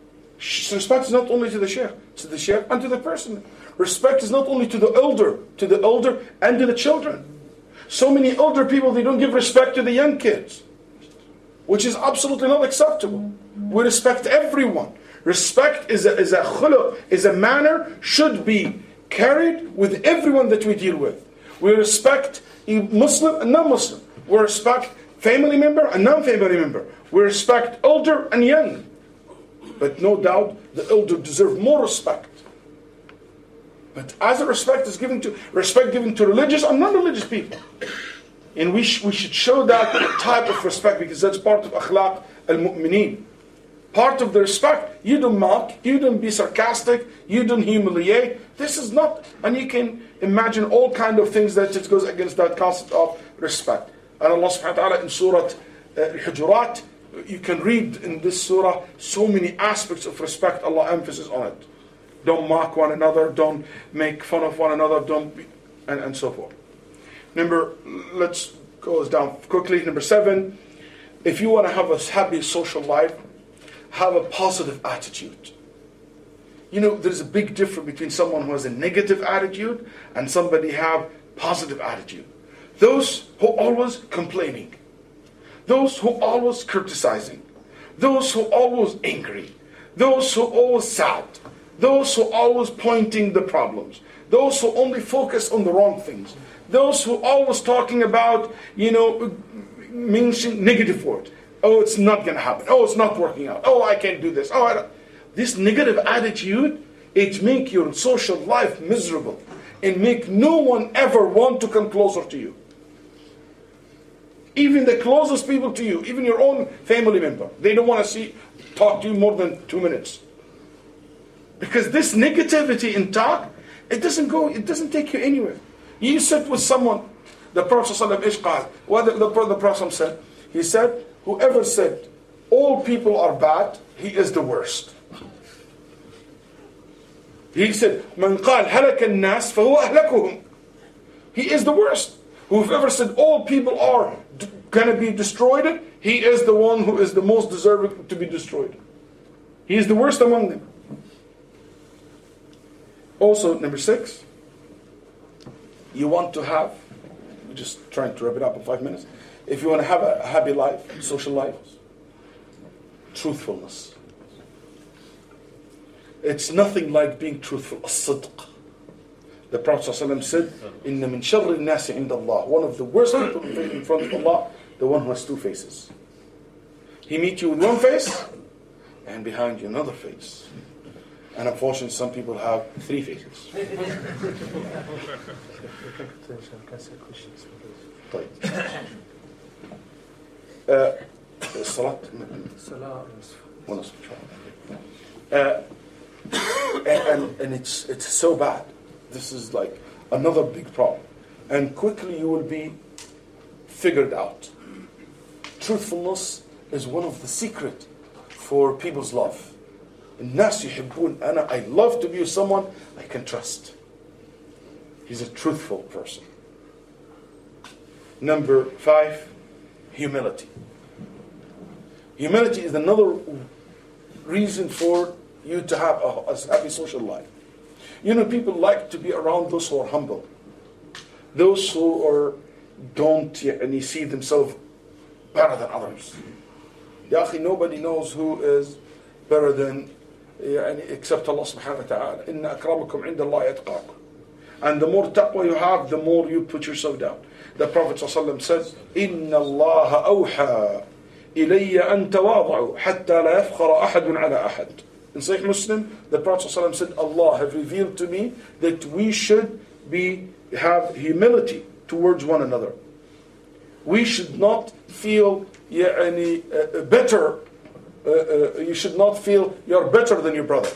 Respect is not only to the sheikh, to the sheikh and to the person. Respect is not only to the elder, to the elder and to the children. So many older people, they don't give respect to the young kids, which is absolutely not acceptable. We respect everyone. Respect is a, is a khuluq, is a manner, should be carried with everyone that we deal with. We respect a Muslim and non-Muslim. We respect family member and non-family member. We respect older and young. But no doubt, the elder deserve more respect. But as a respect is given to respect given to religious and non-religious people, and we sh- we should show that type of respect because that's part of akhlaq al-mu'mineen. Part of the respect, you don't mock, you don't be sarcastic, you don't humiliate. This is not, and you can imagine all kind of things that it goes against that concept of respect. And Allah subhanahu wa ta'ala in Surah uh, Al-Hujurat, you can read in this surah so many aspects of respect, Allah emphasis on it. Don't mock one another, don't make fun of one another, don't be, and, and so forth. Number, let's go down quickly. Number seven, if you want to have a happy social life, have a positive attitude. You know, there's a big difference between someone who has a negative attitude and somebody have positive attitude. Those who always complaining, those who always criticizing, those who always angry, those who always sad, those who always pointing the problems, those who only focus on the wrong things, those who always talking about, you know, mention negative words. Oh, it's not going to happen. Oh, it's not working out. Oh, I can't do this. Oh, I don't. This negative attitude, it make your social life miserable and make no one ever want to come closer to you. Even the closest people to you, even your own family member, they don't want to see, talk to you more than two minutes. Because this negativity in talk, it doesn't go, it doesn't take you anywhere. You sit with someone, the Prophet ﷺ, what the, the, the Prophet said, he said, whoever said, all people are bad, he is the worst. He said, من قال هلك الناس فهو أهلكهم. He is the worst. Whoever said all people are d- going to be destroyed, he is the one who is the most deserving to be destroyed. He is the worst among them. Also, number six, you want to have, we're just trying to wrap it up in five minutes. If you want to have a happy life, social life, truthfulness. It's nothing like being truthful. As-sidq. The Prophet ﷺ said, "Inna min sharri an-nasi 'inda Allah." One of the worst people in front of Allah, the one who has two faces. He meets you with one face, and behind you another face. And unfortunately, some people have three faces. uh, Salat. Uh, and, and, and it's it's so bad. This is like another big problem. And quickly you will be figured out. Truthfulness is one of the secret for people's love. الناس يحبون أنا I love to be with someone I can trust. He's a truthful person. Number five, humility. Humility is another reason for you to have a, a happy social life. You know, people like to be around those who are humble. Those who are don't and you see themselves better than others. Ya akhi, nobody knows who is better than يعني, except Allah subhanahu wa ta'ala. Inna akramakum inda Allah yatqakum. And the more taqwa you have, the more you put yourself down. The Prophet ﷺ says, Inna Allah awha ilayya an tawada'u hatta la yafkhara ahadun ala ahad. In Sahih Muslim, the Prophet ﷺ said, Allah have revealed to me that we should be have humility towards one another. We should not feel يعني, uh, better. Uh, uh, you should not feel you're better than your brother.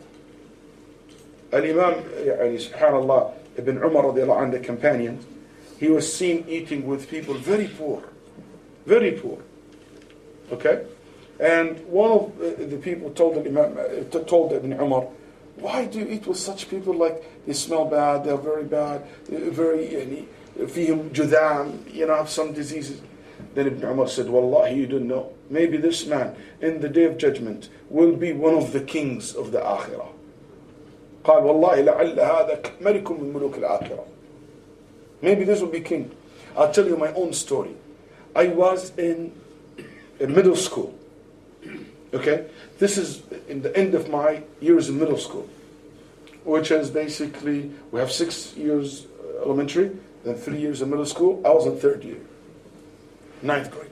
Al-Imam, يعني, subhanallah, Ibn Umar radiallahu anh, the companion, he was seen eating with people very poor. Very poor. Okay? And one of uh, the people told the Imam, uh, told Ibn Umar, why do you eat with such people? Like, they smell bad, they're very bad, very, يعني, فيهم جذام, you know, have some diseases. Then Ibn Umar said, Wallahi, you don't know. Maybe this man, in the day of judgment, will be one of the kings of the akhirah. قال والله لعل هذا ملك من ملوك الآخرة. Maybe this will be king. I'll tell you my own story. I was in a middle school. Okay? This is in the end of my years in middle school, which is basically, we have six years elementary, then three years in middle school. I was in third year, ninth grade.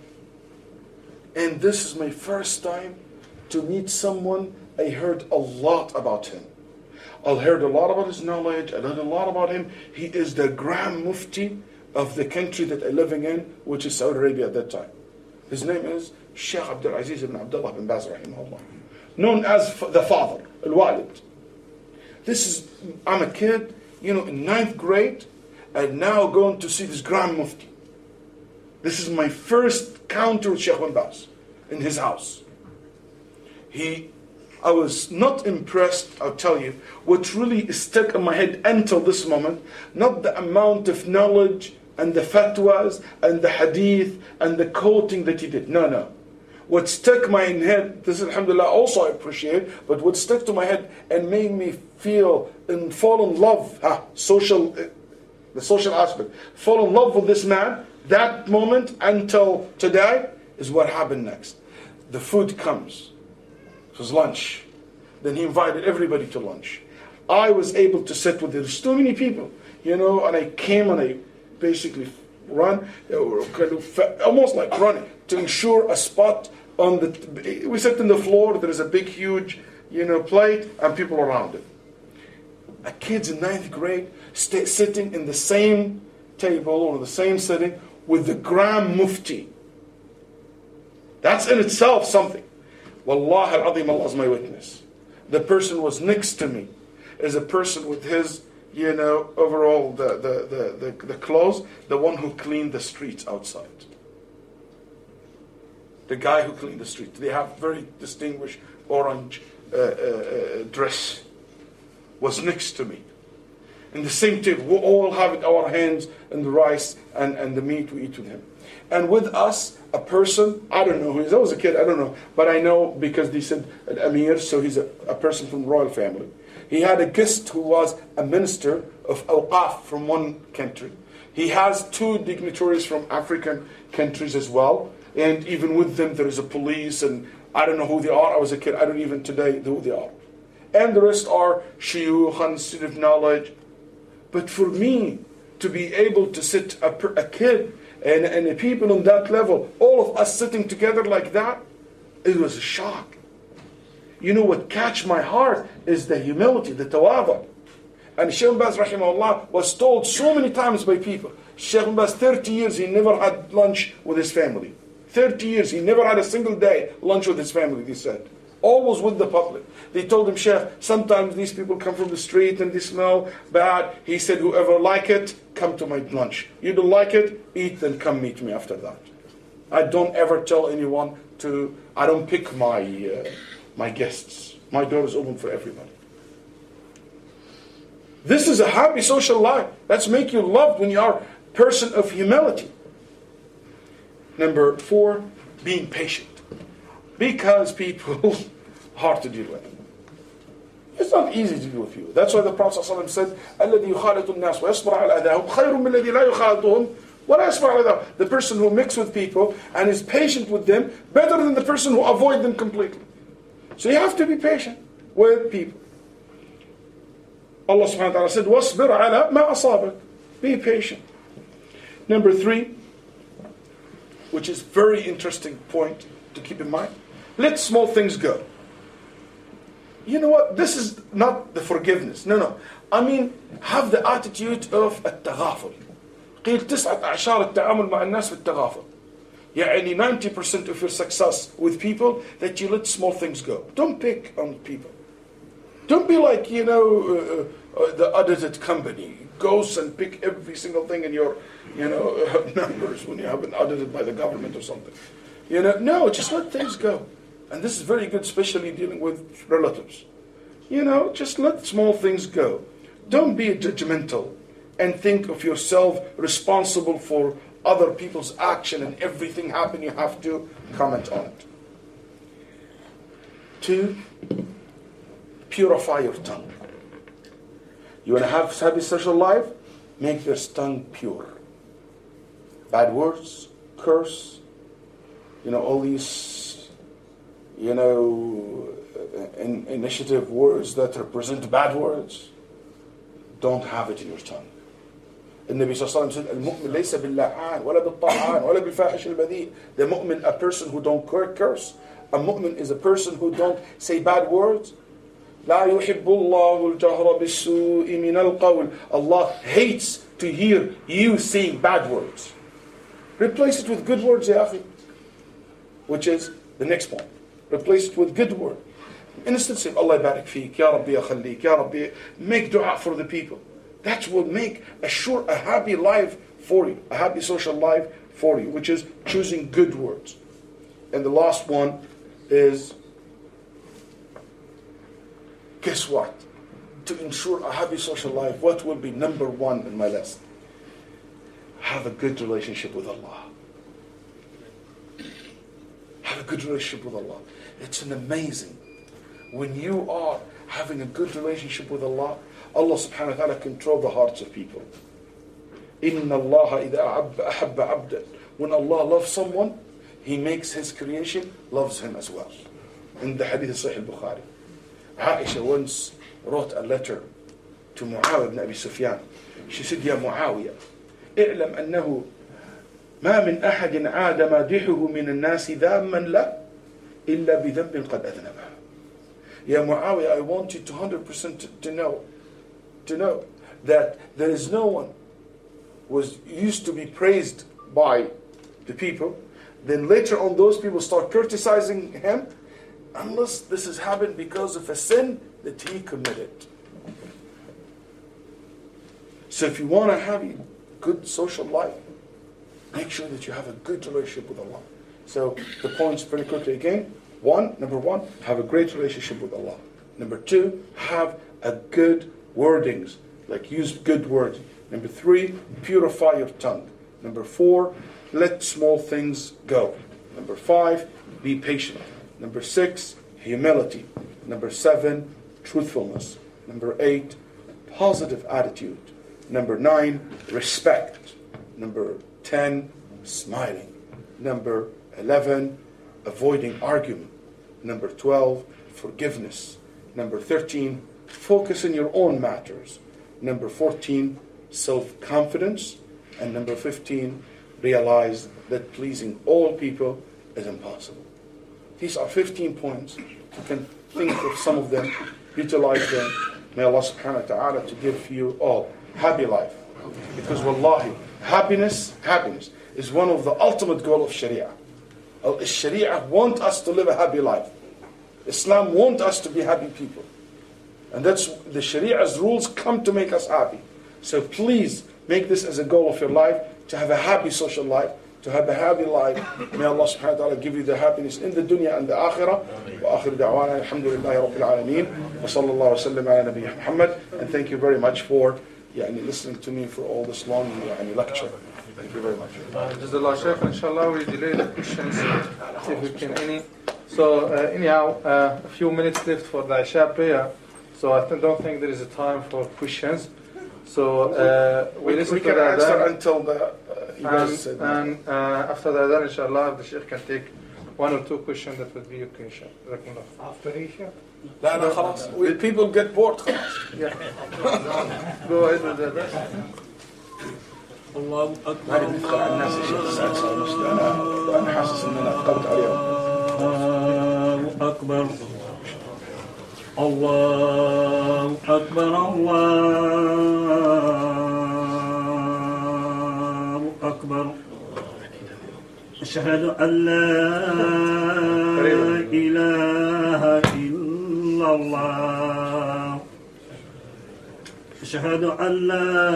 And this is my first time to meet someone I heard a lot about him. I heard a lot about his knowledge. I learned a lot about him. He is the Grand Mufti of the country that I'm living in, which is Saudi Arabia at that time. His name is Sheikh Abdul Aziz ibn Abdullah bin Baz rahimahullah, known as the father, Al-Walid. This is, I'm a kid, you know, in ninth grade, and now going to see this Grand Mufti. This is my first encounter with Sheikh bin Baz in his house. He, I was not impressed, I'll tell you, what really stuck in my head until this moment, not the amount of knowledge and the fatwas and the hadith and the quoting that he did. No, no. What stuck my head, this alhamdulillah also I appreciate, but what stuck to my head and made me feel and fall in love, huh, social, the social aspect, fall in love with this man, that moment until today is what happened next. The food comes. It was lunch. Then he invited everybody to lunch. I was able to sit with, there's too many people, you know, and I came and I basically run, kind of almost like running, to ensure a spot on the, we sit on the floor, there is a big, huge, you know, plate, and people around it. A kid's in ninth grade, stay, sitting in the same table or the same sitting with the Grand Mufti. That's in itself something. Wallahi al-Azim, Allah is my witness. The person was next to me is a person with his, you know, overall, the, the, the, the, the clothes, the one who cleaned the streets outside. The guy who cleaned the streets. They have very distinguished orange uh, uh, uh, dress. Was next to me. In the same table, we all have our hands in the rice and, and the meat we eat with him. And with us, a person, I don't know who he is, I was a kid, I don't know, but I know because they said Al-Amir, so he's a, a person from the royal family. He had a guest who was a minister of Awqaf from one country. He has two dignitaries from African countries as well, and even with them there is a police, and I don't know who they are, I was a kid, I don't even today know who they are. And the rest are shuyukh and student of knowledge. But for me, to be able to sit a, a kid and, and the people on that level, all of us sitting together like that, it was a shock. You know what catch my heart is the humility, the tawadu. And Sheikh bin Baz rahimahullah was told so many times by people, Sheikh bin Baz, thirty years he never had lunch with his family. thirty years he never had a single day lunch with his family, they said. Always with the public. They told him, Sheikh, sometimes these people come from the street and they smell bad. He said, whoever like it, come to my lunch. You don't like it, eat, then come meet me after that. I don't ever tell anyone to, I don't pick my uh, my guests. My door is open for everybody. This is a happy social life. Let's make you loved when you are a person of humility. Number four, being patient. Because people are hard to deal with. It's not easy to deal with you. That's why the Prophet ﷺ said, الَّذِي يُخَالِطُ النَّاسِ وَيَصْبَرَ عَلَى أَذَاهُمْ خَيْرٌ مِّنَ الَّذِي لَا يُخَالِطُهُمْ وَلَا يَصْبَرَ عَلَى أَذَاهُمْ. The person who mixes with people and is patient with them, better than the person who avoids them completely. So you have to be patient with people. Allah subhanahu wa ta'ala said, وَاصْبِرْ عَلَى مَا أَصَابَكَ. Be patient. Number three, which is very interesting point to keep in mind, let small things go. You know what? This is not the forgiveness. No, no. I mean, have the attitude of التغافل. قيل تسعة أعشار التعامل مع الناس بالتغافل. يعني ninety percent of your success with people that you let small things go. Don't pick on people. Don't be like, you know, uh, uh, the audited company goes and pick every single thing in your, you know, numbers when you have been audited by the government or something. You know, no, just let things go. And this is very good, especially dealing with relatives. You know, just let small things go. Don't be judgmental and think of yourself responsible for other people's action and everything happen, you have to comment on it. Two, purify your tongue. You want to have a happy social life? Make your tongue pure. Bad words, curse, you know, all these, you know, in, initiative words that represent bad words, don't have it in your tongue. النبي صلى الله عليه وسلم said, المؤمن ليس باللعان ولا بالطعان ولا بالفاحش البذيء. The mu'min, a person who don't curse. A mu'min is a person who don't say bad words. لا يحب الله الجهر بالسوء من القول. Allah hates to hear you saying bad words. Replace it with good words, ya akhi. Which is the next point. Replace it with good words. Instead say, Allah barik feek, Ya Rabbi akhalik, Ya Rabbi. Make dua for the people. That will make a sure, a happy life for you. A happy social life for you. Which is choosing good words. And the last one is, guess what? To ensure a happy social life, what will be number one in my list? Have a good relationship with Allah. Have a good relationship with Allah. It's an amazing. When you are having a good relationship with Allah, Allah subhanahu wa ta'ala controls the hearts of people. Inna Allah idha ahabba abdan. When Allah loves someone, He makes His creation loves him as well. In the hadith of Sahih al-Bukhari, Aisha once wrote a letter to Muawiyah ibn Abi Sufyan. She said, Ya Muawiyah, اعلم أنه ما من أحد عاد مادحه من الناس ذاما له إلا بذنب قد أذنبه. Ya Muawiyah, I want you to one hundred percent to, to know, to know that there is no one who was used to be praised by the people. Then later on those people start criticizing him unless this has happened because of a sin that he committed. So if you want to have a good social life, make sure that you have a good relationship with Allah. So the points very quickly again. One, number one, have a great relationship with Allah. Number two, have a good wordings, like use good words. Number three, purify your tongue. Number four, let small things go. Number five, be patient. Number six, humility. Number seven, truthfulness. Number eight, positive attitude. Number nine, respect. Number ten, smiling. Number eleven, avoiding argument. Number twelve, forgiveness. Number thirteen, focus on your own matters. Number fourteen, self-confidence. And number fifteen, realize that pleasing all people is impossible. These are fifteen points. You can think of some of them, utilize them. May Allah subhanahu wa ta'ala to give you all happy life. Because wallahi, happiness, happiness is one of the ultimate goal of Sharia. Sharia want us to live a happy life. Islam want us to be happy people. And that's the Sharia's rules come to make us happy. So please make this as a goal of your life, to have a happy social life, to have a happy life. May Allah subhanahu wa ta'ala give you the happiness in the dunya and the akhirah. Wa akhir da'wana alhamdulillahi rabbil alameen. Wa sallallahu wa sallam ala nabiyyina Muhammad. And thank you very much for yani, listening to me for all this long yani, lecture. Thank you very much. Jazakallah Shaykh. Inshallah we delay the questions if we can any. So uh, anyhow, uh, a few minutes left for the Isha prayer. So I th- don't think there is a time for questions. So uh, we, we listen we to can the answer adhan, until the uh, you guys and, said and uh, after the adhan, inshallah, the Shaykh can take one or two questions that would be okay, inshallah. After Isha? لا لا خلاص. Will people get bored خلاص. Yeah. Go ahead with the adhan. الله أكبر هذه بتقرأ الناس يا شيخ الساعة تسعة ونص أنا أنا حاسس إن أنا أثقلت عليهم. الله أكبر الله أكبر الله أكبر أشهد أن لا إله إلا الله أشهد أن لا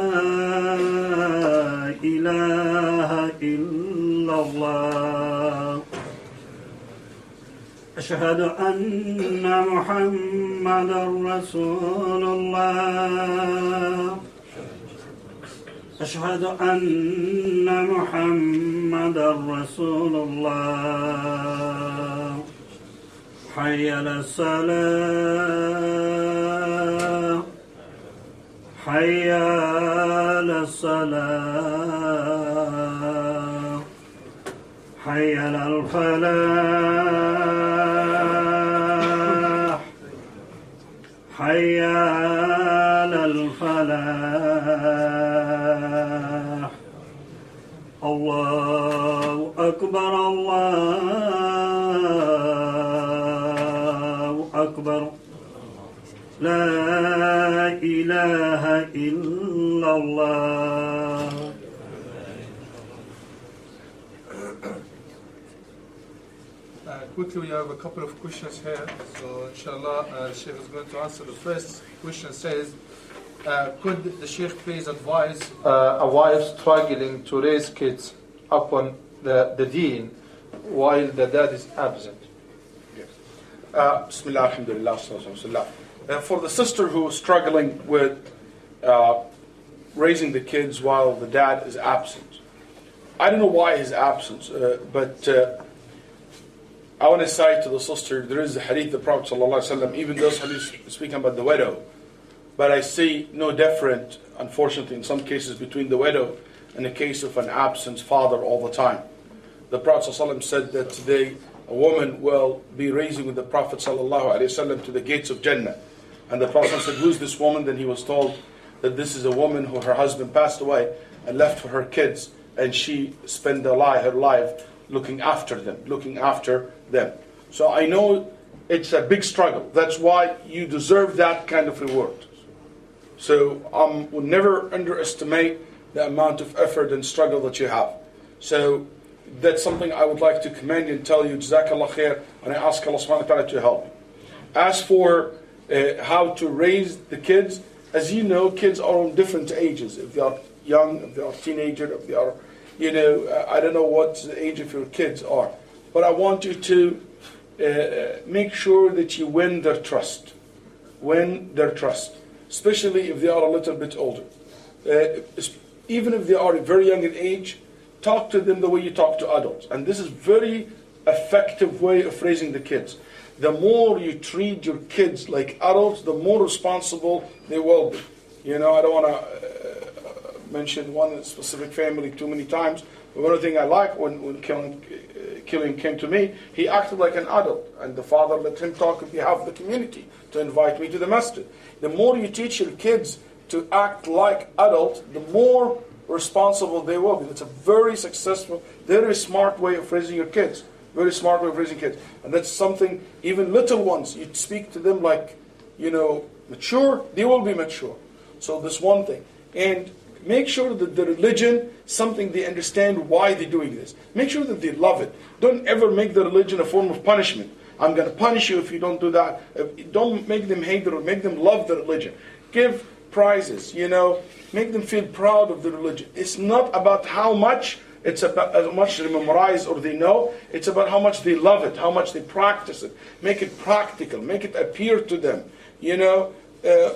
إله إلا الله أشهد أن محمدا رسول الله أشهد أن محمدا رسول الله حي على الصلاة حي على الصلاة حي على الفلاح حي على الفلاح الله أكبر الله أكبر لا إله إلا الله. Uh, quickly, we have a couple of questions here. So, inshallah, uh, the Sheikh is going to answer. The first question says, uh, could the Sheikh please advise uh, a wife struggling to raise kids upon the, the deen while the dad is absent? Yes. Uh, Bismillah, alhamdulillah, sallallahu uh, for the sister who is struggling with uh, raising the kids while the dad is absent, I don't know why his absence, uh, but uh, I want to say to the sister, there is a hadith of the Prophet ﷺ, even those hadiths speaking about the widow, but I see no difference, unfortunately, in some cases between the widow and the case of an absent father all the time. The Prophet ﷺ said that today a woman will be raising with the Prophet ﷺ to the gates of Jannah. And the Prophet said, who's this woman? Then he was told that this is a woman who her husband passed away and left for her kids, and she spent her life looking after them, looking after them. So I know it's a big struggle. That's why you deserve that kind of reward. So I um, will never underestimate the amount of effort and struggle that you have. So that's something I would like to commend you and tell you, Jazakallah khair, and I ask Allah subhanahu wa ta'ala to help you. As for uh, how to raise the kids, as you know, kids are on different ages. If they are young, if they are teenager, if they are, you know, uh, I don't know what the age of your kids are. But I want you to uh, make sure that you win their trust. Win their trust. Especially if they are a little bit older. Uh, even if they are very young in age, talk to them the way you talk to adults. And this is very effective way of raising the kids. The more you treat your kids like adults, the more responsible they will be. You know, I don't want to uh, mention one specific family too many times, but one of the things I like when, when Killing, uh, Killing came to me, he acted like an adult, and the father let him talk on behalf of the community to invite me to the masjid. The more you teach your kids to act like adults, the more responsible they will be. It's a very successful, very smart way of raising your kids. Very smart way of raising kids. And that's something, even little ones, you speak to them like, you know, mature, they will be mature. So this one thing. And make sure that the religion, something they understand why they're doing this. Make sure that they love it. Don't ever make the religion a form of punishment. I'm going to punish you if you don't do that. Don't make them hate the religion. Make them love the religion. Give prizes, you know. Make them feel proud of the religion. It's not about how much, it's about how much they memorize or they know. It's about how much they love it, how much they practice it. Make it practical. Make it appear to them, you know, uh,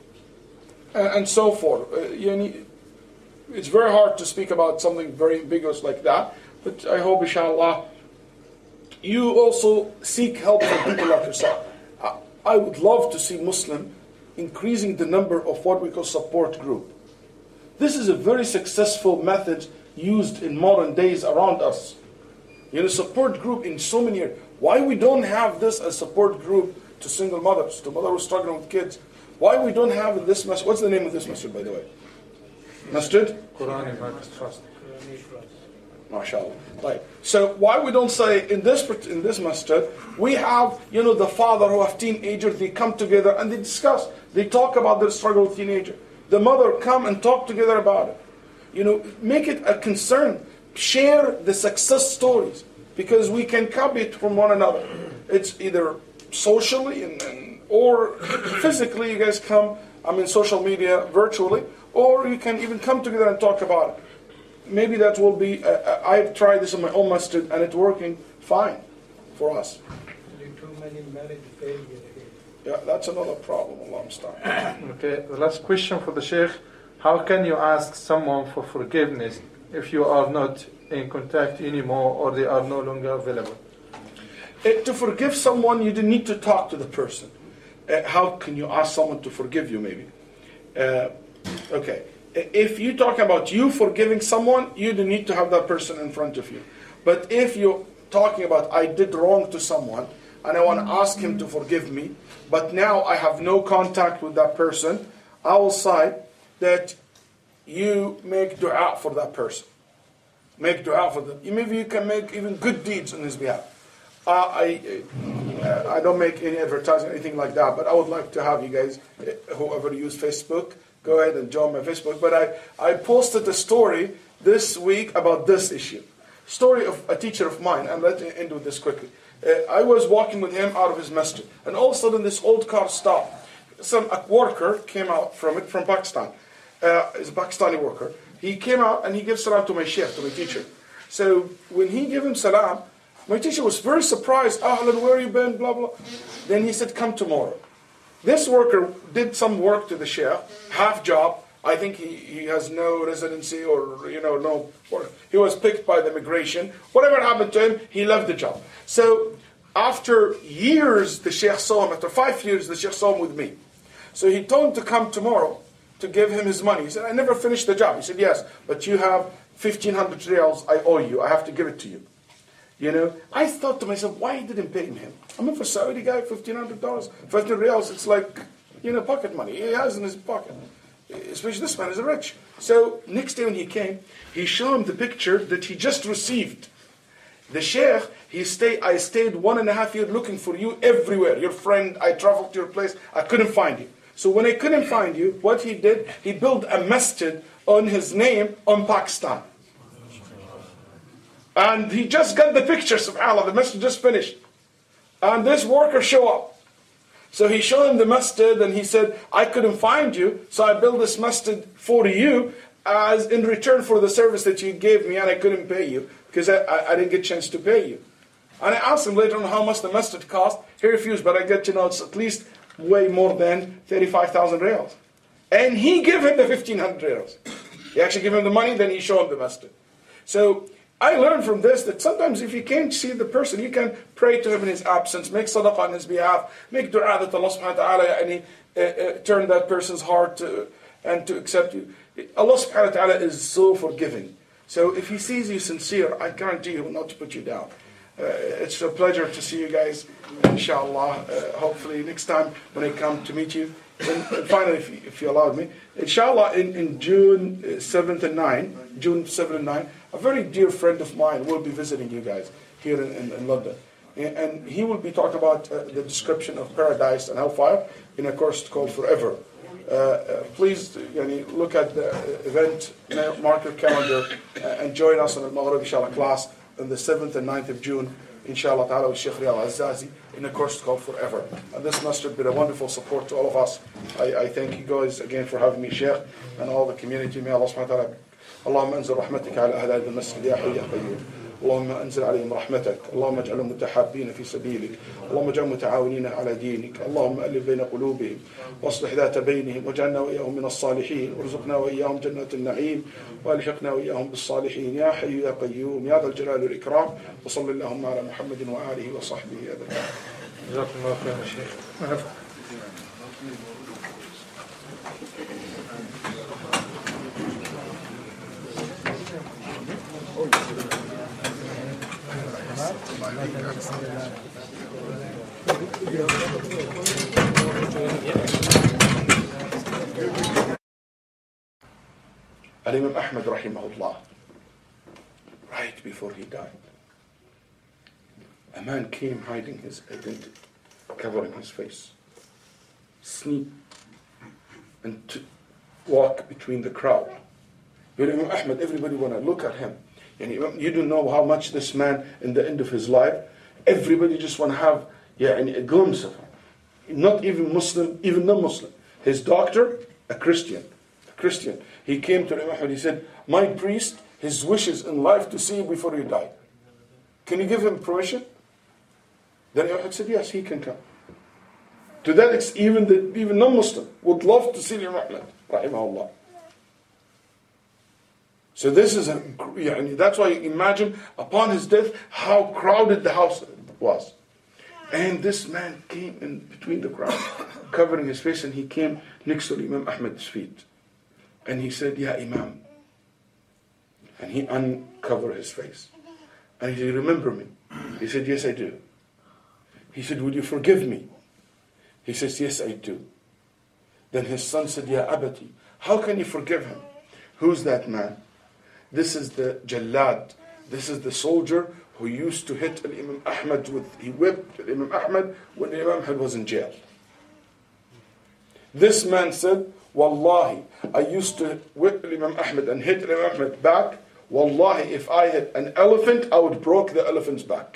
and so forth. Uh, you need, it's very hard to speak about something very ambiguous like that, but I hope, inshallah, you also seek help from people like yourself. I, I would love to see Muslim increasing the number of what we call support group. This is a very successful method used in modern days around us. You know, support group in so many areas. Why we don't have this as support group to single mothers, to mothers who are struggling with kids? Why we don't have this masjid? What's the name of this masjid, by the way? Masjid? Quranic Trust. MashaAllah. Right. So why we don't say in this in this masjid, we have, you know, the father who have teenagers, they come together and they discuss. They talk about their struggle with teenager. The mother come and talk together about it. You know, make it a concern. Share the success stories, because we can copy it from one another. It's either socially and, and or physically. You guys come, I mean, social media, virtually, or you can even come together and talk about it. Maybe that will be, uh, I've tried this in my own masjid and it's working fine for us. Too many marriage failures. Yeah, that's another problem. Allah Musta'an. Okay, the last question for the Sheikh. how can you ask someone for forgiveness if you are not in contact anymore or they are no longer available? Uh, to forgive someone, you didn't need to talk to the person. Uh, how can you ask someone to forgive you, maybe? Uh, okay. If you're talking about you forgiving someone, you don't need to have that person in front of you. But if you're talking about, I did wrong to someone, and I want to ask him to forgive me, but now I have no contact with that person, I will say that you make dua for that person. Make dua for them. Maybe you can make even good deeds on his behalf. Uh, I uh, I don't make any advertising or anything like that, but I would like to have you guys, uh, whoever use Facebook, go ahead and join my Facebook. But I, I posted a story this week about this issue. Story of a teacher of mine, and let me end with this quickly. Uh, I was walking with him out of his masjid, and all of a sudden this old car stopped. Some a worker came out from it, from Pakistan. Uh, he's a Pakistani worker. He came out and he gives salam to my sheikh, to my teacher. So when he gave him salam, my teacher was very surprised. Ahlan, where you been? Blah, blah. Then he said, come tomorrow. This worker did some work to the sheikh, half job. I think he, he has no residency or, you know, no, or he was picked by the immigration. Whatever happened to him, he left the job. So after years, the sheikh saw him. After five years, the sheikh saw him with me. So he told him to come tomorrow to give him his money. He said, I never finished the job. He said, yes, but you have fifteen hundred riyals I owe you. I have to give it to you. You know, I thought to myself, why he didn't pay him? I mean, for Saudi guy, fifteen hundred dollars, fifteen riyals, it's like, you know, pocket money. He has in his pocket. Especially this man is rich. So next day when he came, he showed him the picture that he just received. The sheikh, he stay, I stayed one and a half years looking for you everywhere. Your friend, I traveled to your place, I couldn't find you. So when I couldn't find you, what he did, he built a masjid on his name on Pakistan. And he just got the picture, subhanAllah, the masjid just finished. And this worker showed up. So he showed him the masjid and he said, I couldn't find you, so I built this masjid for you as in return for the service that you gave me, and I couldn't pay you because I, I, I didn't get a chance to pay you. And I asked him later on how much the masjid cost. He refused, but I get to know it's at least way more than thirty-five thousand riyals. And he gave him the fifteen hundred riyals. He actually gave him the money, then he showed him the masjid. So I learned from this that sometimes if you can't see the person, you can pray to him in his absence, make sadaqah on his behalf, make dua that Allah subhanahu wa ta'ala and he, uh, uh, turn that person's heart to, and to accept you. Allah subhanahu wa ta'ala is so forgiving. So if he sees you sincere, I guarantee he will not put you down. Uh, it's a pleasure to see you guys, inshallah. Uh, hopefully next time when I come to meet you. And, and finally, if you, if you allowed me, inshallah in, in June seventh and ninth, June seventh and ninth, a very dear friend of mine will be visiting you guys here in, in, in London. And, and he will be talking about uh, the description of paradise and hellfire in a course called Forever. Uh, uh, please uh, look at the event marker calendar uh, and join us on the Maghrib inshallah class on the seventh and ninth of June, inshallah ta'ala, with Sheikh Riyal Azazi in a course called Forever. And this must have been a wonderful support to all of us. I, I thank you guys again for having me, Sheikh, and all the community. May Allah subhanahu wa ta'ala اللهم انزل رحمتك على اهل هذا المسجد يا حي يا قيوم اللهم انزل عليهم رحمتك اللهم اجعلهم متحابين في سبيلك اللهم اجعلهم متعاونين على دينك اللهم الف بين قلوبهم واصلح ذات بينهم واجعلنا واياهم من الصالحين وارزقنا واياهم جنات النعيم والحقنا واياهم بالصالحين يا حي يا قيوم يا ذا الجلال والاكرام وصل اللهم على محمد واله وصحبه ابدا. جزاكم الله خيرا شيخ. Al-Imam Ahmad rahimahullah, right before he died, a man came hiding his identity, covering his face, sneak and to walk between the crowd. But Imam Ahmad, everybody want to look at him. And you don't know how much this man, in the end of his life, everybody just want to have yeah, a glimpse of him. Not even Muslim, even non-Muslim. His doctor, a Christian. A Christian. He came to Imam Ahmad, he said, my priest, his wishes in life to see you before you die. Can you give him permission? Then Imam Ahmad said, yes, he can come. To that extent, even the even non-Muslim would love to see Imam Ahmad, rahimahullah. So this is a, يعني, that's why you imagine upon his death how crowded the house was. And this man came in between the crowd, covering his face, and he came next to Imam Ahmad's feet. And he said, Ya Imam. And he uncovered his face. And he said, remember me? He said, yes, I do. He said, will you forgive me? He says, yes, I do. Then his son said, Ya Abati, how can you forgive him? Who's that man? This is the Jallad. This is the soldier who used to hit Imam Ahmad with, he whipped Imam Ahmad when Imam Ahmad was in jail. This man said, Wallahi, I used to whip Imam Ahmad and hit Imam Ahmad back. Wallahi, if I hit an elephant, I would break the elephant's back.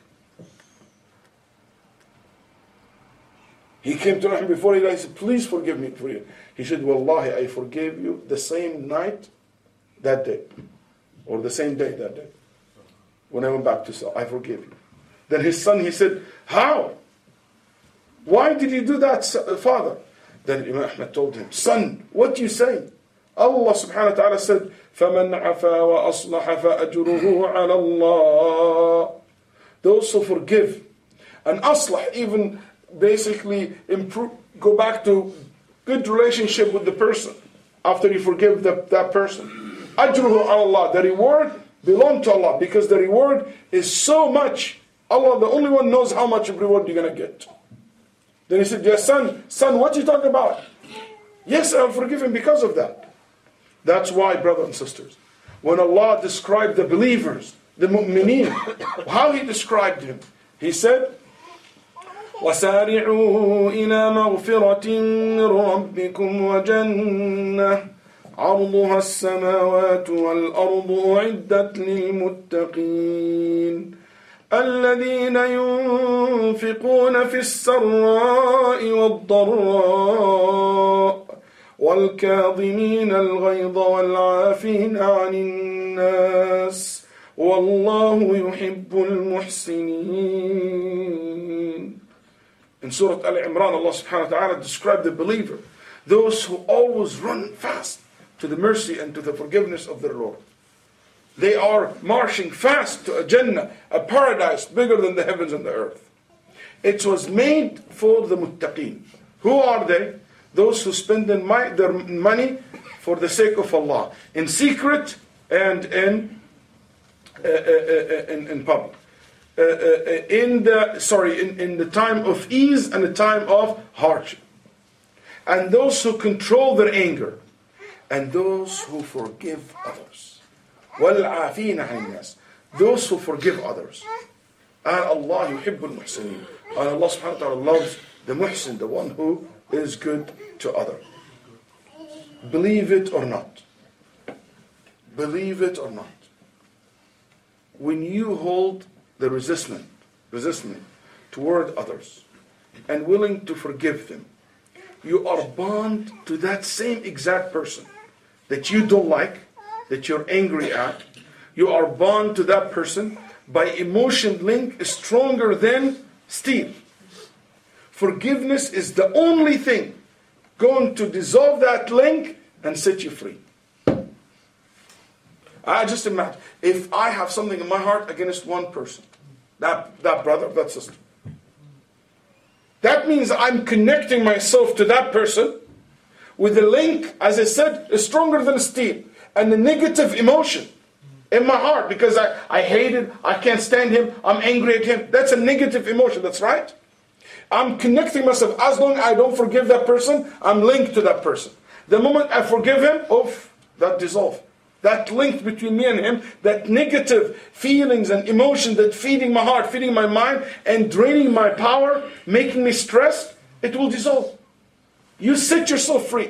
He came to Imam before he died. He said, please forgive me for you. He said, Wallahi, I forgave you the same night that day. Or the same day that day. When I went back to cell, I forgive you. Then his son, he said, how? Why did you do that, father? Then Imam Ahmad told him, son, what do you say? Allah subhanahu wa ta'ala said, فَمَنْ عَفَى وَأَصْلَحَ فَأَجْرُهُ عَلَى اللَّهِ. Those who forgive and aslah, even basically improve, go back to good relationship with the person after you forgive the, that person. أَجْرُهُ عَلَى اللَّهِ. The reward belongs to Allah, because the reward is so much. Allah, the only one, knows how much of reward you're going to get. Then he said, yes, son, son, what you talking about? Yes, I'm forgiven because of that. That's why, brothers and sisters, when Allah described the believers, the mu'mineen, how He described him, He said, وَسَارِعُوا إِلَى مَغْفِرَةٍ مِّن رَبِّكُمْ وَجَنَّةٍ عَرْضُهَا السَّمَاوَاتُ وَالْأَرْضُ أُعِدَّتْ لِلْمُتَّقِينَ الذين ينفقون في السراء والضراء والكاظمين الغيظ والعافين عن الناس والله يحب المحسنين. In Surah Al-Imran, Allah subhanahu wa ta'ala described the believer, those who always run fast to the mercy and to the forgiveness of their Lord. They are marching fast to a Jannah, a paradise bigger than the heavens and the earth. It was made for the muttaqeen. Who are they? Those who spend their money for the sake of Allah, in secret and in uh, uh, in, in public. Uh, uh, in the sorry, in, in the time of ease and the time of hardship. And those who control their anger, and those who forgive others. وَالْعَافِينَ عَنِ النَّاسِ. Those who forgive others. And Allah يُحِبُّ الْمُحْسِنِينَ. And Allah subhanahu wa ta'ala loves the muhsin, the one who is good to others. Believe it or not. Believe it or not. When you hold the resistment, resistment toward others and willing to forgive them, you are bound to that same exact person that you don't like, that you're angry at. You are bound to that person by emotion link stronger than steel. Forgiveness is the only thing going to dissolve that link and set you free. I just imagine, if I have something in my heart against one person, that, that brother, that sister, that means I'm connecting myself to that person with a link, as I said, is stronger than steel. And the negative emotion in my heart, because I, I hate it, I can't stand him, I'm angry at him. That's a negative emotion, that's right. I'm connecting myself. As long as I don't forgive that person, I'm linked to that person. The moment I forgive him, oof, that dissolves. That link between me and him, that negative feelings and emotion that feeding my heart, feeding my mind, and draining my power, making me stressed, it will dissolve. You set yourself free.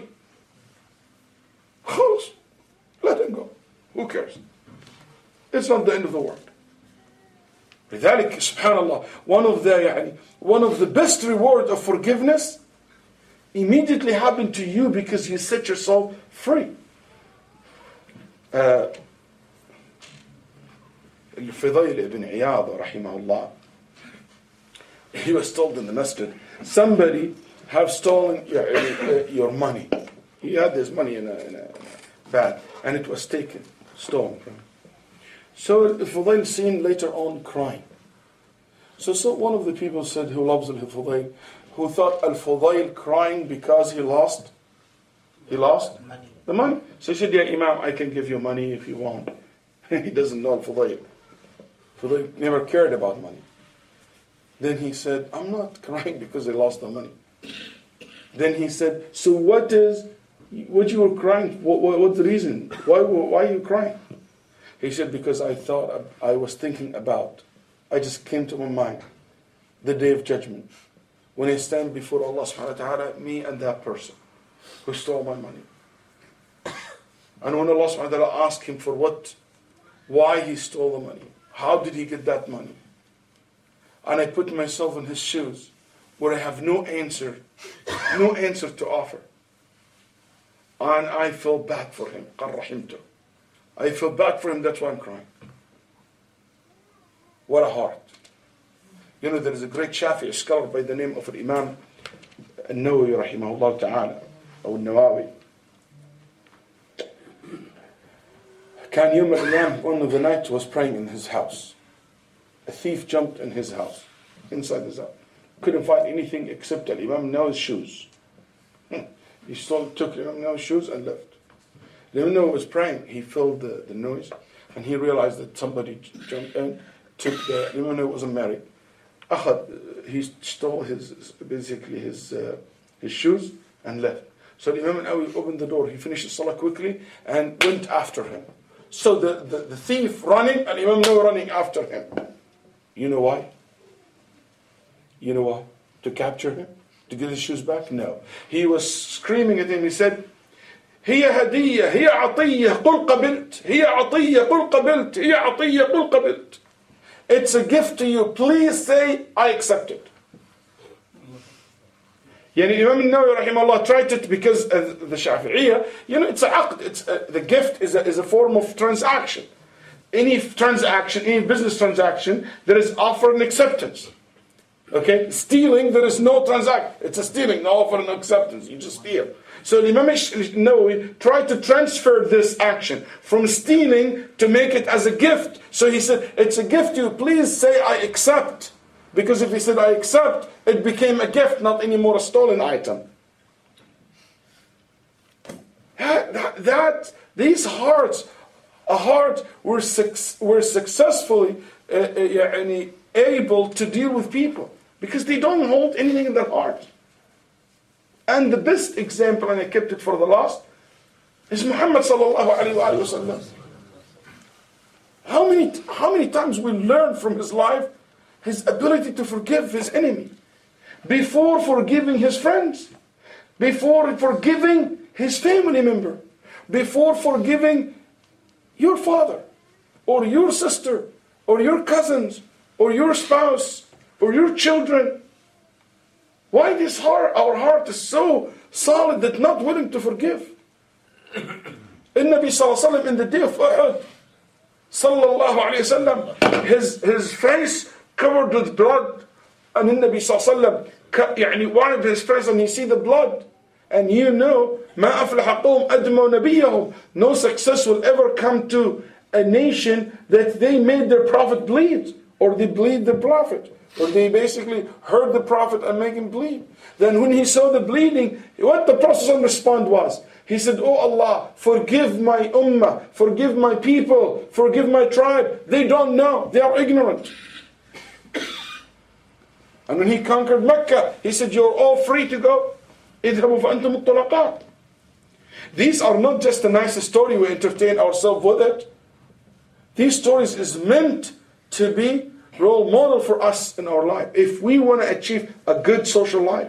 Let him go. Who cares? It's not the end of the world. لذلك, subhanallah, one of the يعني, one of the best rewards of forgiveness immediately happened to you because you set yourself free. Uh, Al-Fudayl ibn Iyad, rahimahullah, he was told in the masjid, somebody have stolen your, your money. He had his money in a, in a bag, and it was taken. Stole him. So Al-Fudayl seen later on crying. So, so one of the people said who loves Al-Fudayl, who thought Al-Fudayl crying because he lost, he lost money. the money. So he said, yeah, Imam, I can give you money if you want. He doesn't know Al-Fudayl. Fudayl never cared about money. Then he said, I'm not crying because I lost the money. Then he said, so what is, what you were crying, what, what, what's the reason? Why, why are you crying? He said, because I thought, I was thinking about, I just came to my mind, the day of judgment. When I stand before Allah subhanahu wa ta'ala, me and that person who stole my money. And when Allah subhanahu wa ta'ala asked him for what, why he stole the money, how did he get that money? And I put myself in his shoes, where I have no answer, no answer to offer. And I feel bad for him. I feel bad for him, that's why I'm crying. What a heart. You know, there is a great Shafi'i scholar by the name of Imam An-Nawawi, rahimahullah ta'ala, or Nawawi. Kan Yom al-Yam, one of the nights, was praying in his house. A thief jumped in his house, inside his house. Couldn't find anything except Imam Nawawi's shoes. He stole, took Imam Nawawi's shoes and left. Imam Nawawi was praying. He felt the, the noise, and he realized that somebody jumped in, took the, Imam Nawawi wasn't married. Akhad, he stole his, basically his uh, his shoes and left. So Imam Nawawi opened the door. He finished the salah quickly and went after him. So the, the, the thief running and Imam Nawawi running after him. You know why? You know why? To capture him? To get his shoes back? No. He was screaming at him. He said, هي هدية هي عطية قل قبلت هي عطية قل قبلت هي عطية قل قبلت. It's a gift to you. Please say, I accept it. Yani Imam Nawawi rahimahullah tried it because uh, the Shafi'iyah, you know, it's a aqd. It's a, the gift is a, is a form of transaction. Any transaction, any business transaction, there is offer and acceptance. Okay? Stealing, there is no transaction. It's a stealing, no offer and acceptance. You just steal. So Imam Nawawi tried to transfer this action from stealing to make it as a gift. So he said, it's a gift to you. Please say, I accept. Because if he said, I accept, it became a gift, not anymore a stolen item. That, that, that these hearts, a heart were, suc- were successfully uh, uh, able to deal with people. Because they don't hold anything in their heart. And the best example, and I kept it for the last, is Muhammad sallallahu alayhi wa sallam. How many, how many times we learn from his life his ability to forgive his enemy, before forgiving his friends, before forgiving his family member, before forgiving your father, or your sister, or your cousins, or your spouse, or your children. Why this heart, our heart is so solid that not willing to forgive? In Nabi sallallahu alayhi wa sallam, in the day of Uhud, sallallahu alayhi wa sallam, his, his face covered with blood, and in Nabi sallallahu alayhi wa sallam, one of his face, and you see the blood, and you know, ما أفلح قوم أدموا نبيهم. No success will ever come to a nation that they made their prophet bleed, or they bleed the prophet. Or they basically heard the Prophet and make him bleed. Then when he saw the bleeding, what the Prophet's response was, he said, Oh Allah, forgive my ummah, forgive my people, forgive my tribe. They don't know, they are ignorant. And when he conquered Mecca, he said, you're all free to go. اذهبوا فأنتم الطلقاء. These are not just a nice story, we entertain ourselves with it. These stories is meant to be role model for us in our life. If we want to achieve a good social life.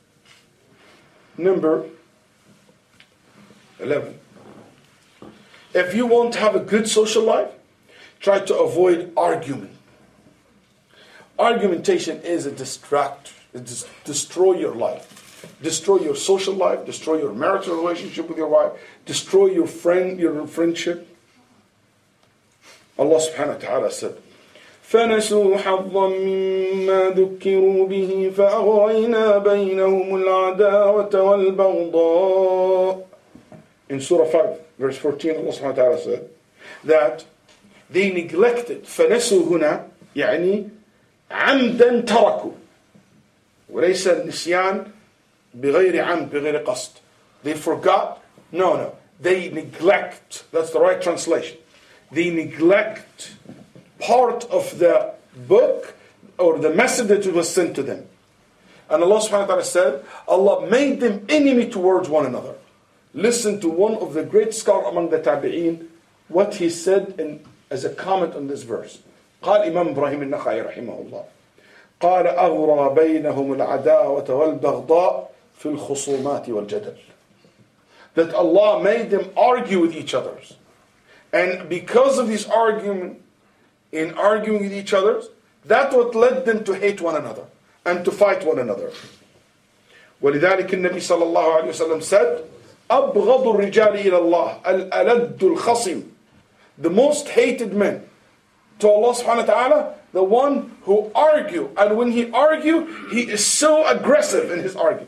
Number eleven. If you want to have a good social life, try to avoid argument. Argumentation is a distract. It just destroy your life. Destroy your social life. Destroy your marital relationship with your wife. Destroy your friend, your friendship. Allah subhanahu wa ta'ala said, فنسوا حظا مما ذكروا به فأغرينا بينهم العداوة والبغضاء. In Surah five, verse fourteen, Allah subhanahu wa ta'ala said, that they neglected. فنسوا هنا يعني عمدا تركوا وليس النسيان بغير عمد بغير قصد. They forgot. No, no. They neglect. That's the right translation. They neglect part of the book or the message that was sent to them. And Allah subhanahu wa ta'ala said, Allah made them enemy towards one another. Listen to one of the great scholars among the tabi'een, what he said in, as a comment on this verse. قال إمام إبراهيم النخعي رحمه الله قال أغرى بينهم العداوة والبغضاء في الخصومات والجدل. That Allah made them argue with each other. And because of this argument, in arguing with each other, that's what led them to hate one another and to fight one another. ولذلك النبي صلى الله عليه وسلم said, أبغض الرجال إلى الله الألد الخصم. The most hated men to Allah subhanahu wa ta'ala, the one who argue, and when he argue, he is so aggressive in his argument.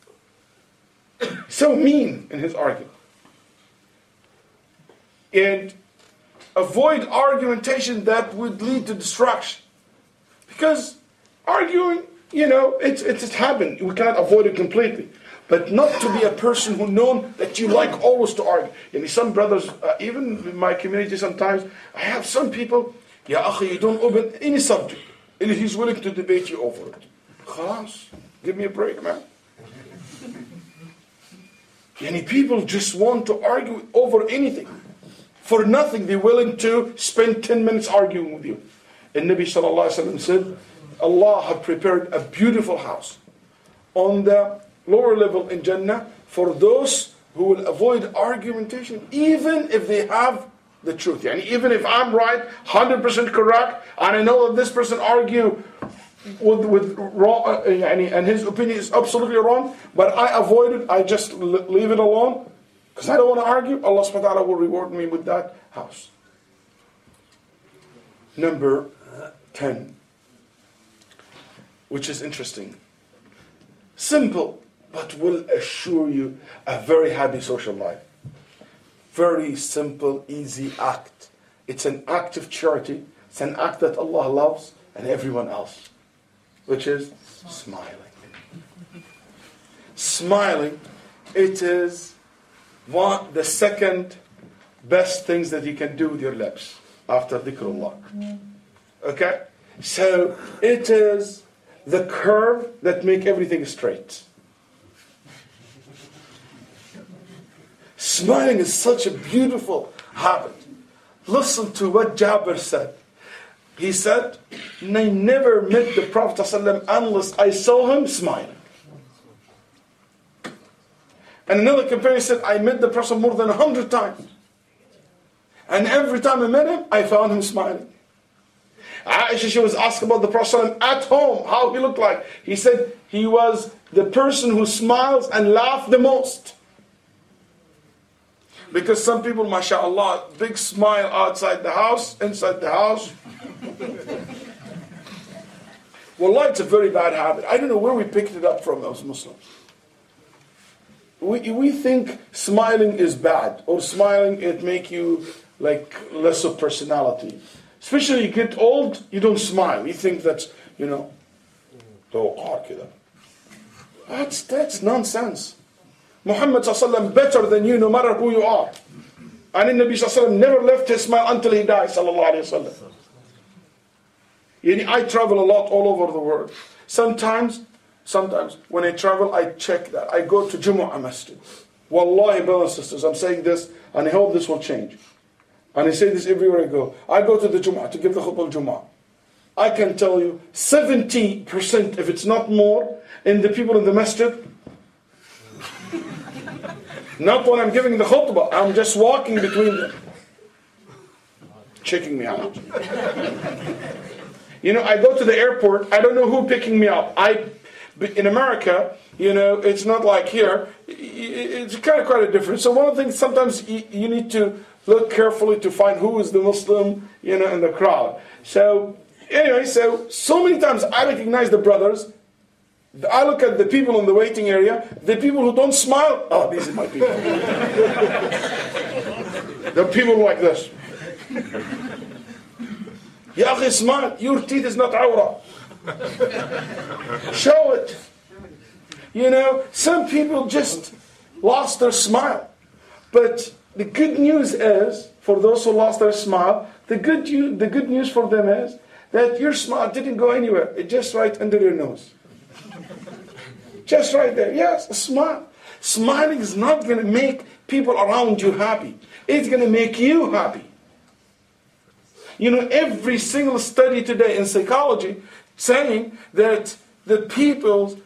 So mean in his argument. And avoid argumentation that would lead to destruction. Because arguing, you know, it's, it's, it's happened. We cannot avoid it completely. But not to be a person who known that you like always to argue. I mean, some brothers, uh, even in my community sometimes, I have some people, Ya akhi, you don't open any subject. And he's willing to debate you over it. Khalas, give me a break, man. Yani people just want to argue over anything. For nothing, they're willing to spend ten minutes arguing with you. And Nabi sallallahu alayhi wa sallam said, Allah had prepared a beautiful house on the lower level in Jannah for those who will avoid argumentation, even if they have the truth. Yani even if I'm right, one hundred percent correct, and I know that this person argue with, with wrong, uh, yani, and his opinion is absolutely wrong, but I avoid it, I just leave it alone, because I don't want to argue, Allah subhanahu wa ta'ala will reward me with that house. Number ten, which is interesting. Simple, but will assure you a very happy social life. Very simple, easy act. It's an act of charity. It's an act that Allah loves and everyone else, which is smiling. Smiling, it is one the second best things that you can do with your lips after dhikrullah. Okay? So it is the curve that make everything straight. Smiling is such a beautiful habit. Listen to what Jabir said. He said, I never met the Prophet ﷺ unless I saw him smiling. And another companion said, I met the Prophet more than a hundred times. And every time I met him, I found him smiling. Aisha, she was asked about the Prophet ﷺ at home, how he looked like. He said, he was the person who smiles and laughs the most. Because some people, mashallah, big smile outside the house, inside the house. Wallah, it's a very bad habit. I don't know where we picked it up from as Muslims. We, we think smiling is bad, or smiling, it make you like less of personality. Especially you get old, you don't smile. You think that's, you know, that's, that's nonsense. Muhammad sallallahu alaihi wasallam better than you no matter who you are. And the Nabi sallallahu alaihi wasallam never left his smile until he died sallallahu alaihi wasallam. I travel a lot all over the world. Sometimes, sometimes when I travel, I check that. I go to Jumu'ah Masjid. Wallahi, brothers and sisters, I'm saying this and I hope this will change. And I say this everywhere I go. I go to the Jumu'ah to give the khutbah al-Jumu'ah. I can tell you seventy percent, if it's not more, in the people in the masjid, not when I'm giving the khutbah, I'm just walking between them, checking me out. You know, I go to the airport, I don't know who picking me up. I, in America, you know, it's not like here. It's kind of quite a difference. So one of the things, sometimes you, you need to look carefully to find who is the Muslim, you know, in the crowd. So, anyway, so, so many times I recognize the brothers. I look at the people in the waiting area, the people who don't smile, oh, these are my people. The people like this. Ya akhi, smile. Your teeth is not awra. Show it. You know, some people just lost their smile. But the good news is, for those who lost their smile, the good, you, the good news for them is that your smile didn't go anywhere. It's just right under your nose. Just right there. Yes, a smile. Smiling is not going to make people around you happy. It's going to make you happy. You know, every single study today in psychology saying that the people's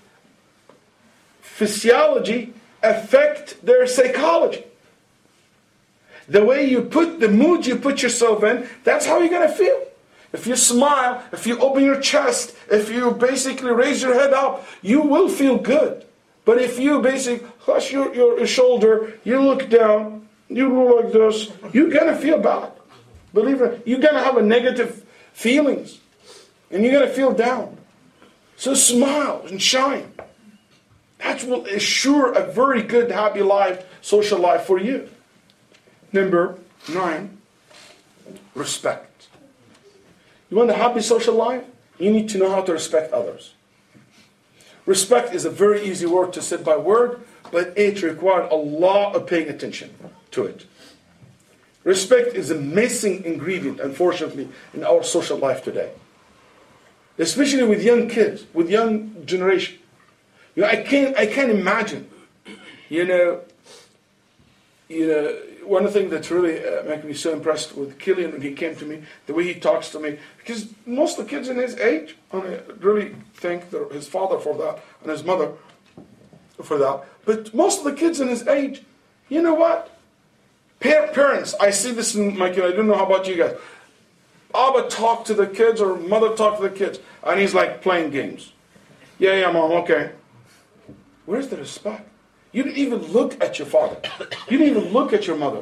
physiology affect their psychology. The way you put, the mood you put yourself in, that's how you're going to feel. If you smile, if you open your chest, if you basically raise your head up, you will feel good. But if you basically hush your, your shoulder, you look down, you look like this, you're going to feel bad. Believe it, you're going to have a negative feelings. And you're going to feel down. So smile and shine. That will assure a very good, happy life, social life for you. Number nine, respect. You want a happy social life? You need to know how to respect others. Respect is a very easy word to say by word, but it requires a lot of paying attention to it. Respect is a missing ingredient, unfortunately, in our social life today. Especially with young kids, with young generation. You know, I can't, I can't imagine, you know, you know, one of the things that's really uh, making me so impressed with Killian when he came to me, the way he talks to me, because most of the kids in his age, and I really thank his father for that, and his mother for that, but most of the kids in his age, you know what? Pa- parents, I see this in my kid, I don't know how about you guys. Abba talk to the kids, or mother talk to the kids, and he's like playing games. Yeah, yeah, mom, okay. Where's the respect? You didn't even look at your father. You didn't even look at your mother.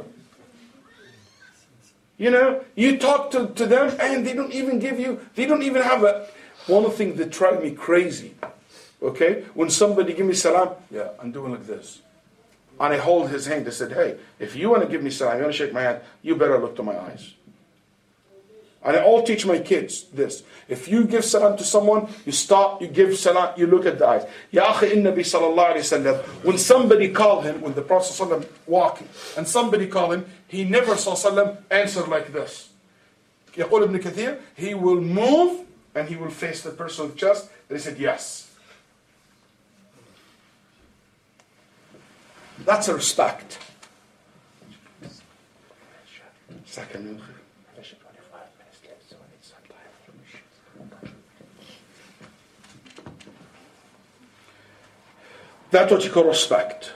You know, you talk to, to them and they don't even give you, they don't even have a, one of the things that drive me crazy, okay, when somebody give me salam, yeah, I'm doing like this. And I hold his hand, I said, hey, if you want to give me salam, you want to shake my hand, you better look to my eyes. And I all teach my kids this. If you give salam to someone, you stop, you give salam, you look at the eyes. Ya akhi, in Nabi sallallahu alayhi wa sallam, when somebody called him, when the Prophet sallallahu alayhi wa sallam walking, and somebody called him, he never sallallahu alayhi wa sallam answered like this. يقول Ibn Kathir, he will move and he will face the person with chest, and he said yes. That's a respect. Second. That's what you call respect.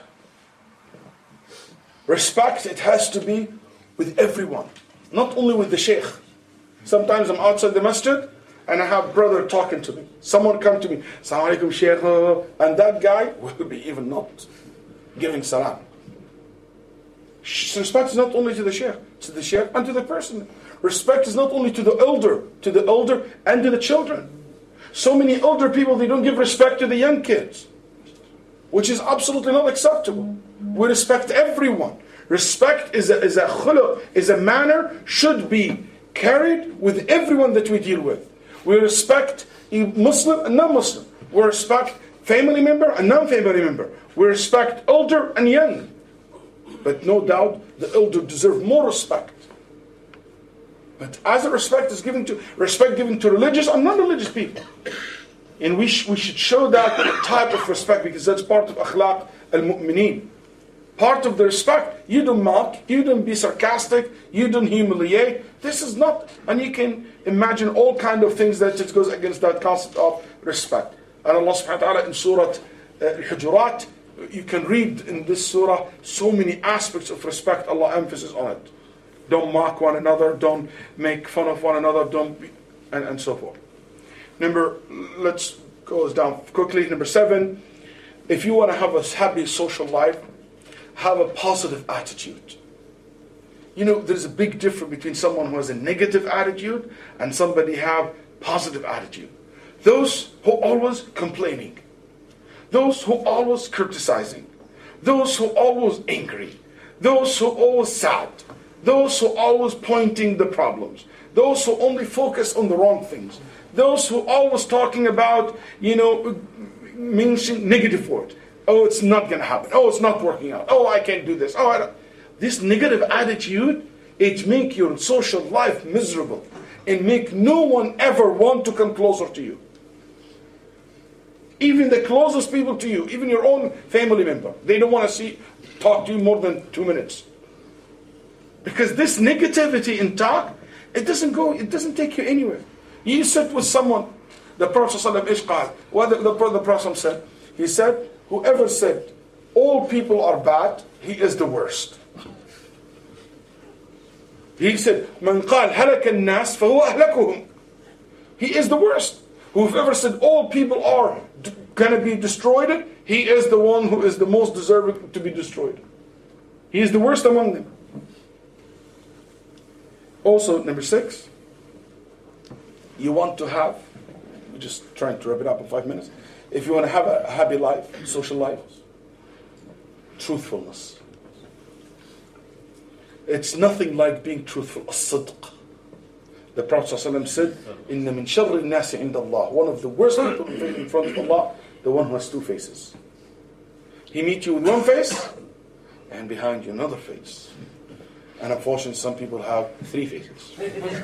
Respect, it has to be with everyone. Not only with the sheikh. Sometimes I'm outside the masjid and I have a brother talking to me. Someone come to me, Assalamu alaikum sheikh, and that guy will be even not giving salam. Respect is not only to the sheikh, to the sheikh and to the person. Respect is not only to the elder, to the elder and to the children. So many elder people, they don't give respect to the young kids, which is absolutely not acceptable. We respect everyone. Respect is a, is a khuluq, is a manner, should be carried with everyone that we deal with. We respect Muslim and non-Muslim. We respect family member and non-family member. We respect elder and young. But no doubt, the elder deserve more respect. But as a respect is given to respect given to religious and non-religious people. And we, sh- we should show that type of respect, because that's part of akhlaq al-mu'mineen. Part of the respect, you don't mock, you don't be sarcastic, you don't humiliate. This is not, and you can imagine all kind of things that it goes against that concept of respect. And Allah subhanahu wa ta'ala in Surah uh, Al-Hujurat, you can read in this surah so many aspects of respect, Allah emphasis on it. Don't mock one another, don't make fun of one another, don't be, and, and so forth. Number, let's go down quickly. Number seven, if you want to have a happy social life, have a positive attitude. You know, there's a big difference between someone who has a negative attitude and somebody have positive attitude. Those who always complaining, those who always criticizing, those who always angry, those who always sad, those who always pointing the problems, those who only focus on the wrong things, those who always talking about, you know, mention negative words. Oh, it's not going to happen. Oh, it's not working out. Oh, I can't do this. Oh, I don't. This negative attitude, it make your social life miserable and make no one ever want to come closer to you. Even the closest people to you, even your own family member, they don't want to see, talk to you more than two minutes. Because this negativity in talk, it doesn't go, it doesn't take you anywhere. You sit with someone, the Prophet ﷺ, what the, the, the Prophet said, he said, whoever said, all people are bad, he is the worst. He said, من قال هلك الناس فهو أهلكهم. He is the worst. Whoever said all people are d- going to be destroyed, he is the one who is the most deserving to be destroyed. He is the worst among them. Also, number six, you want to have, we're just trying to wrap it up in five minutes. If you want to have a happy life, social life, truthfulness. It's nothing like being truthful. As-sidq. The Prophet ﷺ said, إِنَّ مِنْ شَرِّ النَّاسِ عِنْدَ اللَّهِ. One of the worst people in front of Allah, the one who has two faces. He meets you with one face, and behind you another face. And unfortunately, some people have three faces.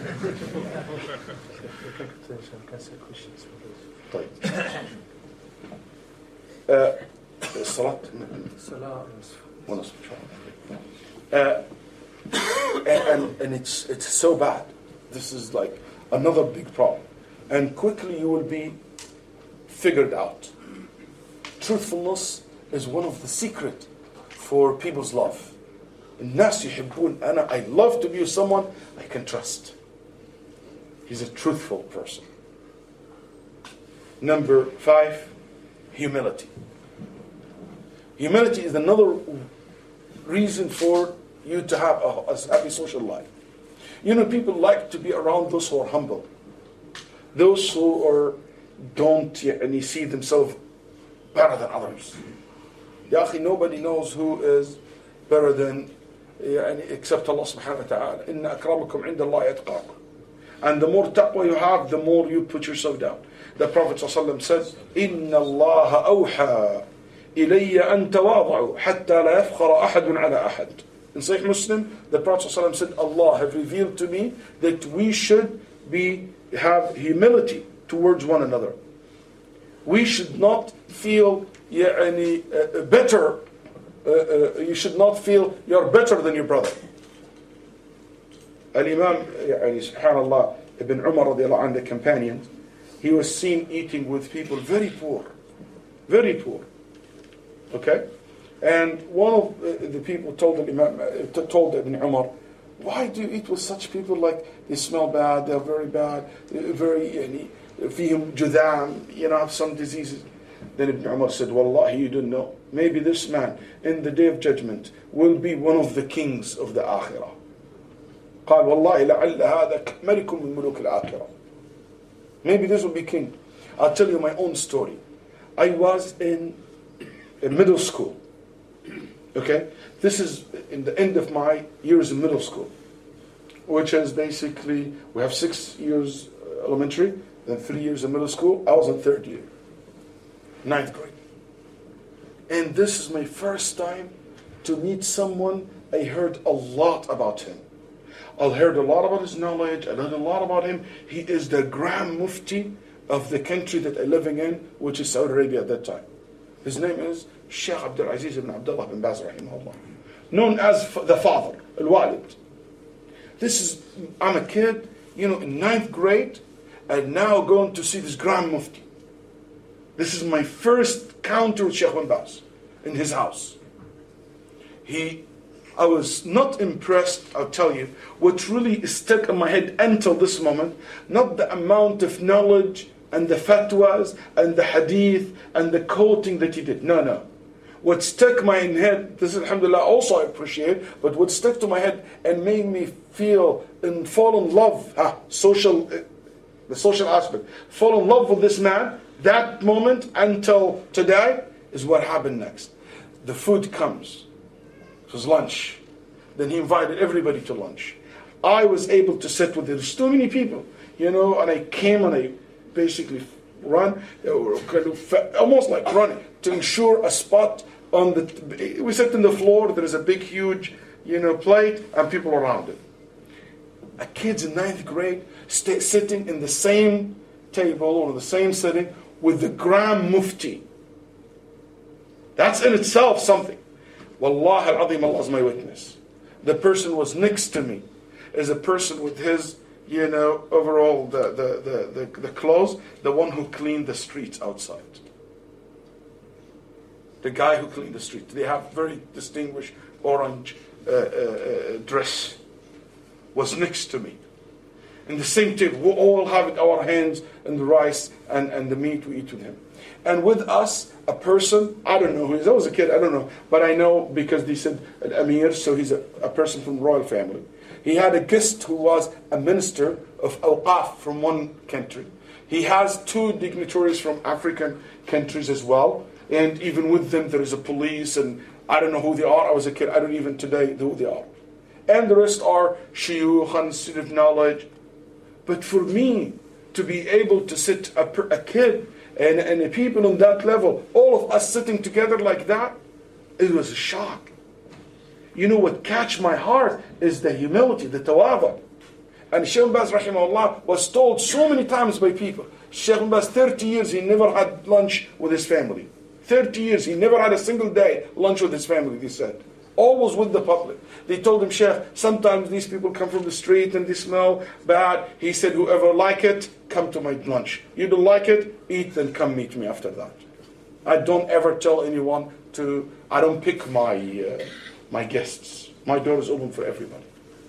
uh, الصلاة ونصف uh, and, and, and it's it's so bad. This is like another big problem. And quickly you will be figured out. Truthfulness is one of the secret for people's love. الناس يحبون أنا I love to be with someone I can trust. He's a truthful person. Number five, humility. Humility is another reason for you to have a, a happy social life. You know, people like to be around those who are humble. Those who are, don't يعني, see themselves better than others. Ya akhi, nobody knows who is better than يعني, except Allah subhanahu wa ta'ala. إِنَّ أَكْرَمَكُمْ عِنْدَ اللَّهِ أَتْقَاكُمْ. And the more taqwa you have, the more you put yourself down. The Prophet ﷺ says, إِنَّ اللَّهَ أَوْحَى إِلَيَّ أَن تَوَاضَعُوا حَتَّى لَا يَفْخَرَ أَحَدٌ عَلَى أَحَدٍ. In Sahih Muslim, the Prophet ﷺ said, Allah have revealed to me that we should be have humility towards one another. We should not feel يعني, uh, better. Uh, uh, you should not feel you're better than your brother. Al-Imam, يعني, subhanallah, Ibn Umar radiallahu anh, the companion, he was seen eating with people very poor. Very poor. Okay? And one of the people told the Imam, uh, told Ibn Umar, why do you eat with such people? Like, they smell bad, they're very bad, they're very, يعني, فيهم جذام, you know, have some diseases. Then Ibn Umar said, Wallahi, you don't know. Maybe this man, in the day of judgment, will be one of the kings of the Akhirah. قال والله لعل هذا ملك من ملوك الآخرة. Maybe this will be king. I'll tell you my own story. I was in, in middle school. Okay? This is in the end of my years in middle school, which is basically, we have six years elementary, then three years in middle school. I was in third year. Ninth grade. And this is my first time to meet someone I heard a lot about him. I heard a lot about his knowledge. I learned a lot about him. He is the Grand Mufti of the country that I'm living in, which is Saudi Arabia at that time. His name is Sheikh Abdul Aziz ibn Abdullah bin Baz rahimahullah, known as the father, Al-Walid. This is, I'm a kid, you know, in ninth grade, and now going to see this Grand Mufti. This is my first encounter with Sheikh bin Baz in his house. He, I was not impressed, I'll tell you, what really stuck in my head until this moment, not the amount of knowledge and the fatwas and the hadith and the quoting that he did. No, no. What stuck my head, this is alhamdulillah also I appreciate, but what stuck to my head and made me feel and fall in love, ah, social, the social aspect, fall in love with this man, that moment until today is what happened next. The food comes. It was lunch. Then he invited everybody to lunch. I was able to sit with, there's too many people, you know, and I came and I basically run, almost like running, to ensure a spot on the, we sit in the floor, there is a big, huge, you know, plate, and people around it. A kid's in ninth grade, stay, sitting in the same table or the same sitting with the Grand Mufti. That's in itself something. Wallah al-Azim, Allah is my witness. The person was next to me is a person with his, you know, overall, the, the, the, the, the clothes, the one who cleaned the streets outside. The guy who cleaned the street. They have very distinguished orange uh, uh, dress. Was next to me. In the same table. We all have our hands in the rice and, and the meat we eat with him. And with us, a person, I don't know who he is. I was a kid, I don't know. But I know because they said an Amir, so he's a, a person from royal family. He had a guest who was a minister of Awqaf from one country. He has two dignitaries from African countries as well. And even with them, there is a police, and I don't know who they are. I was a kid, I don't even today know who they are. And the rest are shuyukh and student of knowledge. But for me, to be able to sit a, a kid and, and the people on that level, all of us sitting together like that, it was a shock. You know what catch my heart is the humility, the tawadu. And Shaykh Baz rahimahullah was told so many times by people, Shaykh Baz, thirty years he never had lunch with his family. thirty years he never had a single day lunch with his family, they said. Always with the public. They told him, Sheikh, sometimes these people come from the street and they smell bad. He said, whoever like it, come to my lunch. You don't like it, eat, then come meet me after that. I don't ever tell anyone to, I don't pick my uh, my guests. My door is open for everybody.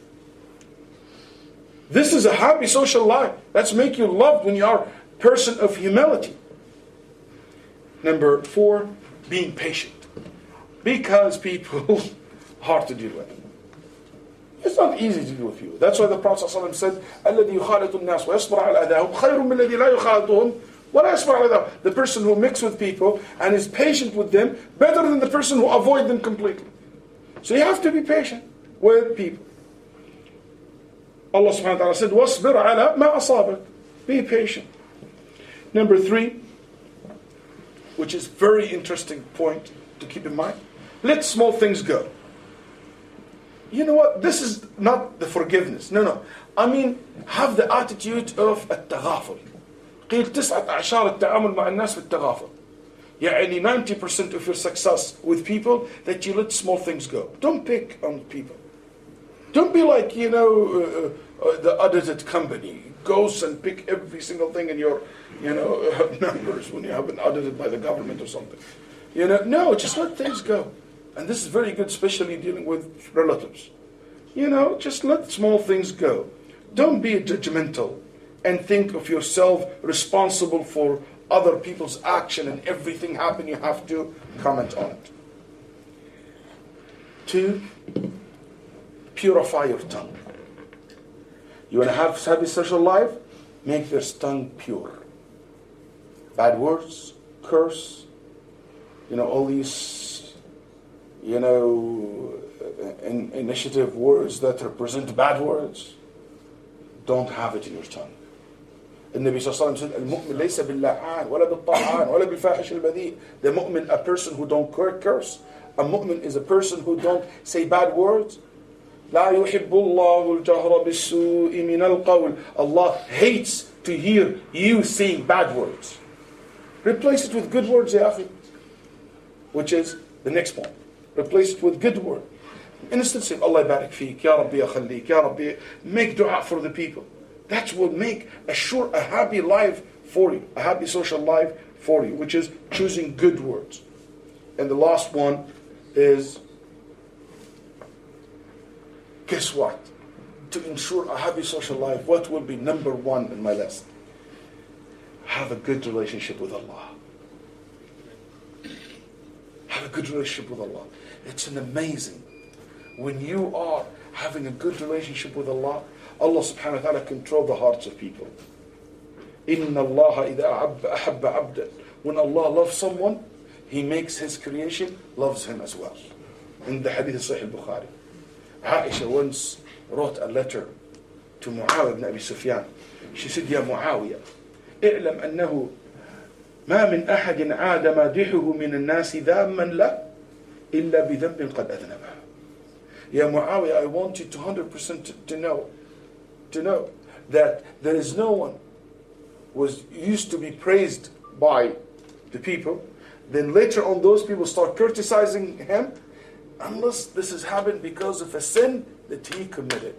This is a happy social life. Let's make you loved when you are a person of humility. Number four, being patient. Because people hard to deal with. It's not easy to deal with people. That's why the Prophet ﷺ said, الَّذِي يُخَالِطُ النَّاسِ وَيَصْبَرَ عَلَى أَذَاهُمْ خَيْرٌ مِّن الَّذِي لَا يُخَالِطُهُمْ وَلَا يَصْبَرَ عَلَى أَذَاهُمْ. The person who mixes with people and is patient with them, better than the person who avoids them completely. So you have to be patient with people. Allah subhanahu wa ta'ala said, وَاصْبِرْ عَلَى مَا أَصَابَكَ. Be patient. Number three, which is very interesting point to keep in mind, let small things go. You know what? This is not the forgiveness. No, no. I mean, have the attitude of التغافل. قيل تسعة أعشار التعامل مع الناس بالتغافل. يعني ninety percent of your success with people that you let small things go. Don't pick on people. Don't be like, you know, uh, uh, the audited company goes and pick every single thing in your, you know, numbers when you have been audited by the government or something. You know, no, just let things go. And this is very good, especially dealing with relatives. You know, just let small things go. Don't be judgmental and think of yourself responsible for other people's action and everything happen, you have to comment on it. Two, purify your tongue. You want to have happy social life? Make your tongue pure. Bad words, curse, you know, all these, you know, in, initiative words that represent bad words, don't have it in your tongue. النبي صلى الله عليه وسلم said, المؤمن ليس باللعان ولا بالطعان ولا بالفاحش البذيء. The mu'min, a person who don't curse. A mu'min is a person who don't say bad words. لا يحب الله الجهر بالسوء من القول. Allah hates to hear you saying bad words. Replace it with good words, ya akhi. Which is the next point. Replace it with good word. Instead say, Allah barik feek, Ya Rabbi akhalik, Ya Rabbi. Make dua for the people. That will make a sure, a happy life for you. A happy social life for you. Which is choosing good words. And the last one is, guess what? To ensure a happy social life, what will be number one in my list? Have a good relationship with Allah. Have a good relationship with Allah. It's an amazing. When you are having a good relationship with Allah, Allah subhanahu wa ta'ala control the hearts of people. إِنَّ اللَّهَ إِذَا أَحَبَّ عَبْدًا. When Allah loves someone, He makes His creation loves him as well. In the hadith of Sahih Bukhari. Aisha once wrote a letter to Muawiyah ibn Abi Sufyan. She said, يا معاوية اعلم أنه ما من أحد عاد مادحه من الناس ذاما له إلا بذنب قد أذنبه. Ya Muawiyah, I want you to one hundred percent to, to know, to know that there is no one was used to be praised by the people, then later on those people start criticizing him, unless this has happened because of a sin that he committed.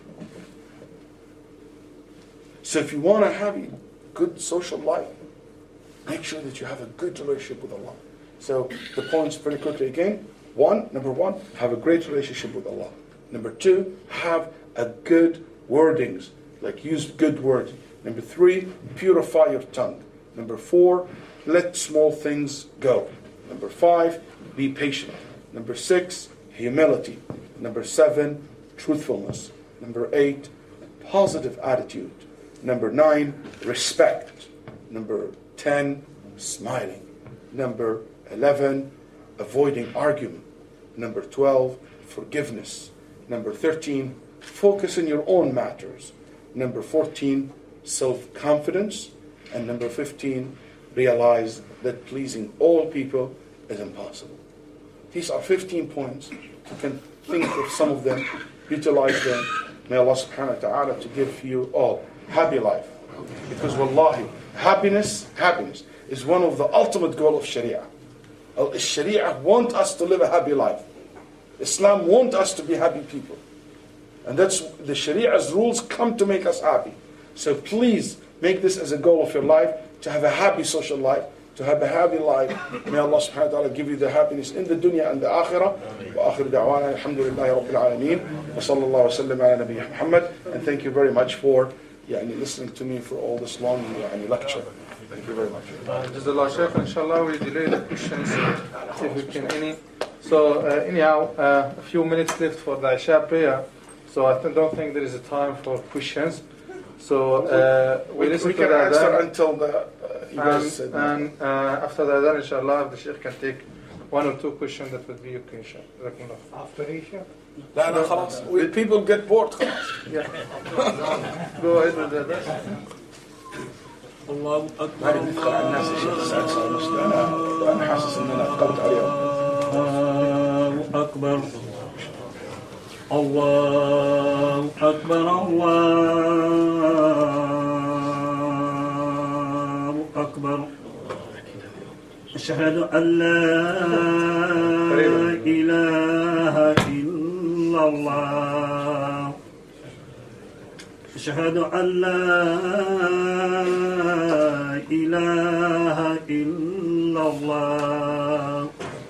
So if you want to have a good social life, make sure that you have a good relationship with Allah. So the points very quickly again. One, number one, have a great relationship with Allah. Number two, have a good wordings, like use good words. Number three, purify your tongue. Number four, let small things go. Number five, be patient. Number six, humility. Number seven, truthfulness. Number eight, positive attitude. Number nine, respect. Number ten, smiling. Number eleven, avoiding argument. Number twelve, forgiveness. Number thirteen, focus on your own matters. Number fourteen, self-confidence. And number fifteen, realize that pleasing all people is impossible. These are fifteen points. You can think of some of them, utilize them. May Allah subhanahu wa ta'ala to give you all happy life. Because wallahi, happiness, happiness is one of the ultimate goal of Sharia. Sharia want us to live a happy life. Islam want us to be happy people. And that's the Sharia's rules come to make us happy. So please make this as a goal of your life, to have a happy social life, to have a happy life. May Allah subhanahu wa ta'ala give you the happiness in the dunya and the akhirah. Wa akhir da'wana alhamdulillahi rabbil alameen. Wa sallallahu wa sallam ala nabiyyina Muhammad. And thank you very much for yani, listening to me for all this long yani, lecture. Thank you very much. Jazakallah Shaykh. Inshallah we delay the questions if we can any. So uh, anyhow, uh, a few minutes left for the Isha prayer. So I don't think there is a time for questions. So uh, we, we listen we to can the answer adhan, until the uh, you guys and, said and uh, after the adhan, inshallah, the Shaykh can take one or two questions that would be okay, inshallah. After Isha? لا لا خلاص. We- People get bored خلاص. Yeah. Go ahead with the adhan. الله ما أكبر نبي ندخل على الناس يا شيخ الساعة تسعة ونص. أنا أنا حاسس إن أنا أثقلت عليهم. الله أكبر الله أكبر الله أكبر أشهد أن لا إله إلا الله أشهد أن لا إله إلا الله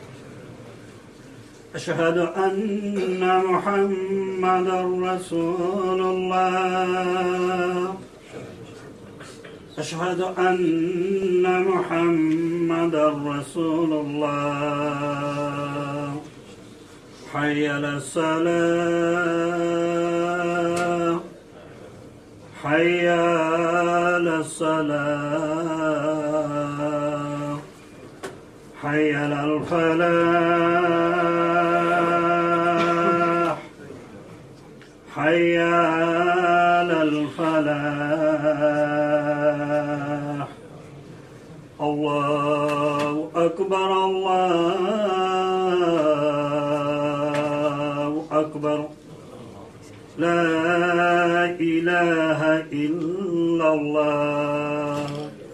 أشهد أن محمدا رسول الله أشهد أن محمدا رسول الله حي على الصلاة حي على الصلاة حي على الفلاح حي على الفلاح الله أكبر الله أكبر لا إله إلا الله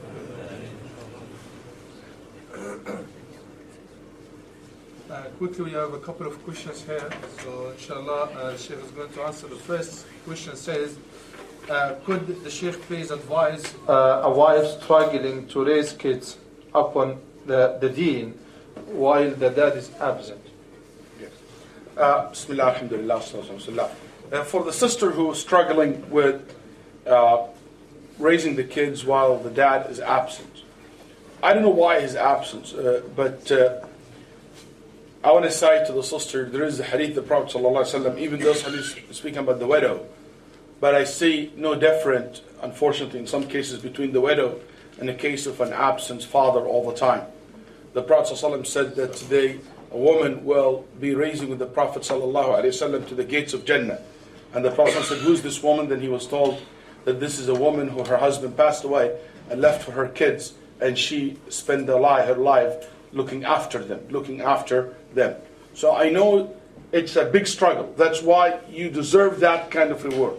Uh, quickly, we have a couple of questions here. So, inshallah, uh, Sheikh is going to answer. The first question says, uh, could the Sheikh please advise uh, a wife struggling to raise kids upon the, the deen while the dad is absent? Uh, Bismillah, alhamdulillah, sallallahu alaihi wasallam. Uh, for the sister who is struggling with uh, raising the kids while the dad is absent, I don't know why his absence, uh, but uh, I want to say to the sister, there is a hadith of the Prophet sallallahu alaihi wasallam, even those hadiths speaking about the widow, but I see no difference, unfortunately, in some cases between the widow and the case of an absent father all the time. The Prophet sallallahu alaihi wasallam said that they a woman will be raising with the Prophet ﷺ to the gates of Jannah. And the Prophet said, who's this woman? Then he was told that this is a woman who her husband passed away and left for her kids, and she spent her life, her life looking after them, looking after them. So I know it's a big struggle. That's why you deserve that kind of reward.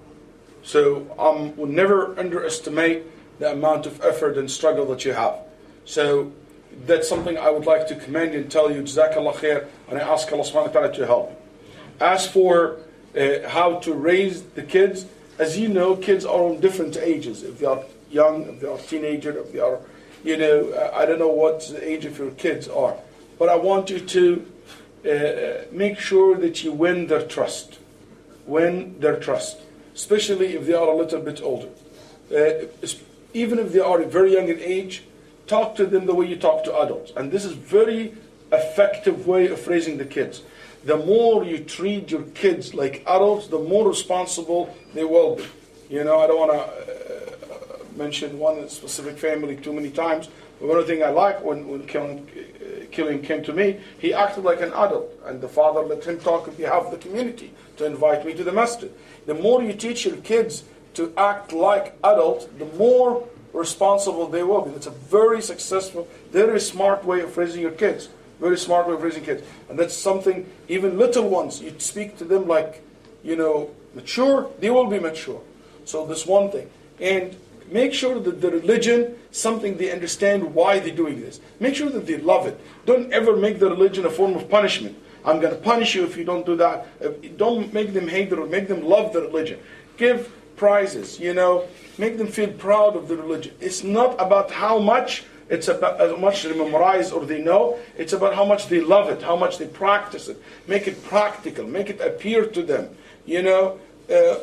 So I um, will never underestimate the amount of effort and struggle that you have. So that's something I would like to commend you and tell you, Jazakallah khair, and I ask Allah subhanahu wa ta'ala to help you. As for uh, how to raise the kids, as you know, kids are on different ages. If they are young, if they are teenager, if they are, you know, uh, I don't know what the age of your kids are. But I want you to uh, make sure that you win their trust. Win their trust. Especially if they are a little bit older. Uh, even if they are very young in age, talk to them the way you talk to adults. And this is a very effective way of raising the kids. The more you treat your kids like adults, the more responsible they will be. You know, I don't want to uh, mention one specific family too many times, but one thing I like when, when Killing, uh, Killing came to me, he acted like an adult, and the father let him talk on behalf of the community to invite me to the masjid. The more you teach your kids to act like adults, the more responsible they will be. It's a very successful, very smart way of raising your kids. Very smart way of raising kids. And that's something, even little ones, you speak to them like, you know, mature, they will be mature. So this one thing. And make sure that the religion, something they understand why they're doing this. Make sure that they love it. Don't ever make the religion a form of punishment. I'm going to punish you if you don't do that. Don't make them hate it or make them love the religion. Give prizes, you know, make them feel proud of the religion. It's not about how much, it's about how much they memorize or they know. It's about how much they love it, how much they practice it. Make it practical, make it appear to them, you know, uh,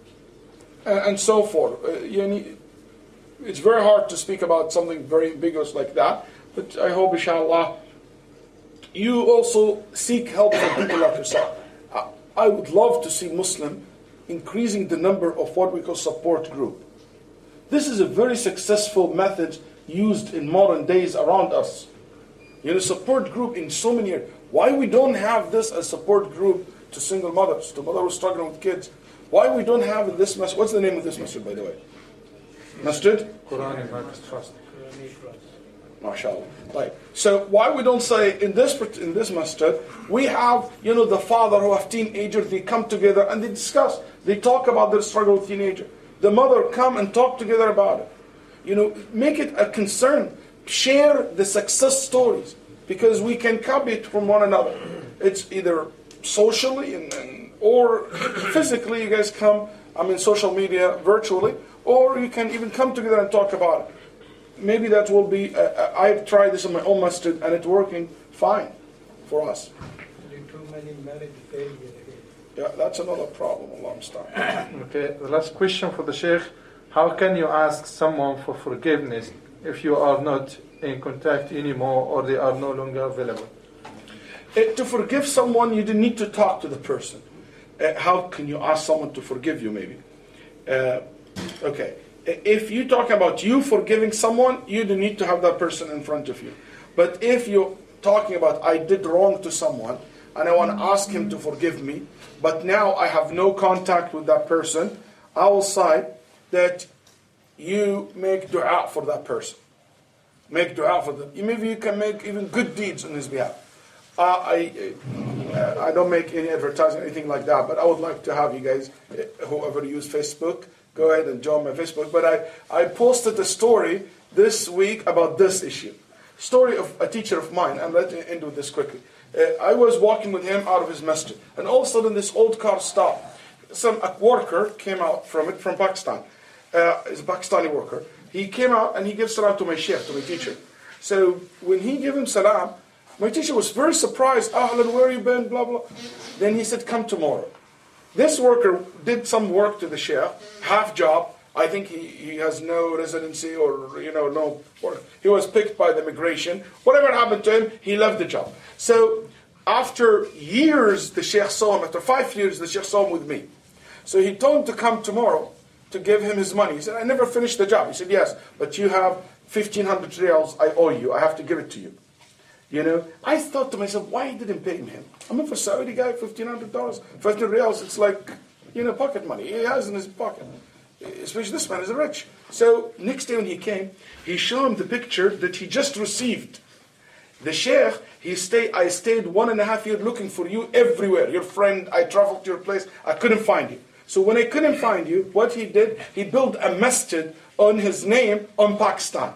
and so forth. Uh, you need, it's very hard to speak about something very ambiguous like that, but I hope, inshallah, you also seek help from people like yourself. I, I would love to see Muslim increasing the number of what we call support group. This is a very successful method used in modern days around us. You know, support group in so many areas. Why we don't have this as support group to single mothers, to mothers who are struggling with kids? Why we don't have this masjid? What's the name of this masjid, by the way? Masjid? Quranic Trust. MashaAllah. Right. So why we don't say in this in this masjid, we have, you know, the father who have teenagers, they come together and they discuss. They talk about their struggle with teenager. The mother come and talk together about it. You know, make it a concern. Share the success stories, because we can copy it from one another. It's either socially and, and or physically, you guys come, I mean social media, virtually, or you can even come together and talk about it. Maybe that will be, uh, I've tried this in my own masjid and it's working fine for us. Too many marriage failure. Yeah, that's another problem. Allah understand. Okay, the last question for the Sheikh. How can you ask someone for forgiveness if you are not in contact anymore or they are no longer available? Uh, to forgive someone, you didn't need to talk to the person. Uh, how can you ask someone to forgive you, maybe? Uh, okay. If you're talking about you forgiving someone, you don't need to have that person in front of you. But if you're talking about, I did wrong to someone, and I want to ask him to forgive me, but now I have no contact with that person, I will say that you make dua for that person. Make dua for them. Maybe you can make even good deeds on his behalf. Uh, I uh, I don't make any advertising or anything like that, but I would like to have you guys, whoever use Facebook, go ahead and join my Facebook. But I, I posted a story this week about this issue. Story of a teacher of mine. I'm letting end with this quickly. Uh, I was walking with him out of his masjid, and all of a sudden this old car stopped. Some a worker came out from it, from Pakistan. Uh, he's a Pakistani worker. He came out and he gave salam to my sheikh, to my teacher. So when he gave him salam, my teacher was very surprised. Ahlan, where you been? Blah, blah. Then he said, come tomorrow. This worker did some work to the sheikh, half job. I think he, he has no residency or, you know, no work. He was picked by the immigration. Whatever happened to him, he left the job. So after years, the sheikh saw him. After five years, the sheikh saw him with me. So he told him to come tomorrow to give him his money. He said, I never finished the job. He said, yes, but you have fifteen hundred reals I owe you. I have to give it to you. You know, I thought to myself, why he didn't pay him? I'm a Saudi guy, fifteen hundred dollars, fifteen riyals, it's like, you know, pocket money. He has in his pocket. Especially this man is rich. So next day when he came, he showed him the picture that he just received. The sheikh, he stayed, I stayed one and a half years looking for you everywhere. Your friend, I traveled to your place, I couldn't find you. So when I couldn't find you, what he did, he built a masjid on his name on Pakistan.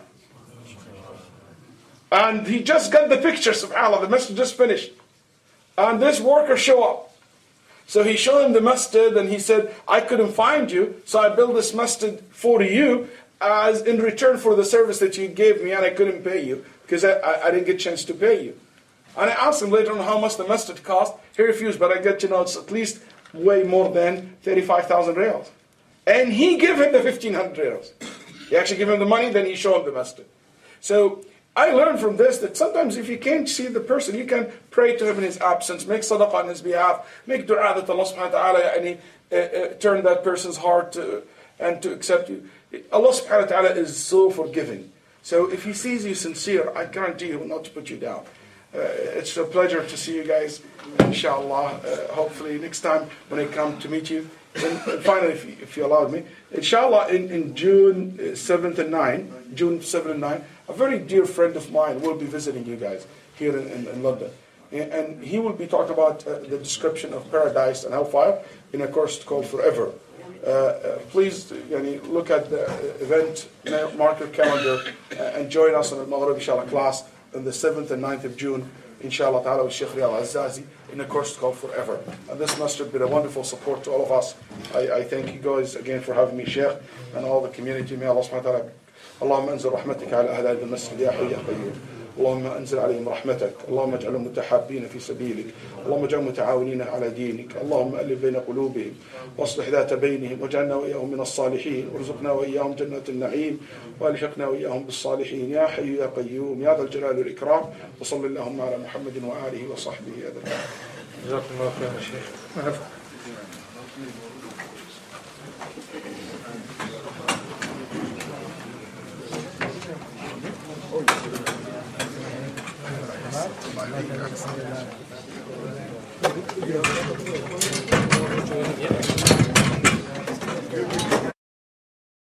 And he just got the picture, subhanAllah, the masjid just finished. And this worker show up. So he showed him the masjid and he said, I couldn't find you, so I built this masjid for you as in return for the service that you gave me, and I couldn't pay you because I, I, I didn't get a chance to pay you. And I asked him later on how much the masjid cost. He refused, but I get, you know, it's at least way more than thirty-five thousand riyals. And he gave him the fifteen hundred riyals. He actually gave him the money, then he showed him the masjid. So I learned from this that sometimes if you can't see the person, you can pray to him in his absence, make sadaqah on his behalf, make dua that Allah subhanahu wa ta'ala and uh, uh, turn that person's heart to, and to accept you. Allah subhanahu wa ta'ala is so forgiving. So if he sees you sincere, I guarantee he will not put you down. Uh, it's a pleasure to see you guys, inshallah. Uh, hopefully next time when I come to meet you. And, and finally, if you, if you allowed me, inshallah in, in June seventh and ninth, June seventh and ninth, a very dear friend of mine will be visiting you guys here in, in, in London. And, and he will be talking about uh, the description of paradise and hellfire in a course called Forever. Uh, uh, please uh, look at the event, mark your calendar, uh, and join us on the Maghrib inshallah class on the seventh and ninth of June, inshallah ta'ala, with Sheikh Riyal Azazi in a course called Forever. And this must have been a wonderful support to all of us. I, I thank you guys again for having me, Sheikh, and all the community. May Allah subhanahu wa ta'ala اللهم انزل رحمتك على اهل هذا المسجد يا حي يا قيوم. اللهم انزل عليهم رحمتك، اللهم اجعلهم متحابين في سبيلك، اللهم اجعلهم متعاونين على دينك، اللهم الف بين قلوبهم واصلح ذات بينهم واجعلنا واياهم من الصالحين، وارزقنا واياهم جنات النعيم، والحقنا واياهم بالصالحين يا حي يا قيوم يا ذا الجلال والاكرام، وصل اللهم على محمد واله وصحبه ابدا. جزاكم الله خيرا يا شيخ. Thank you.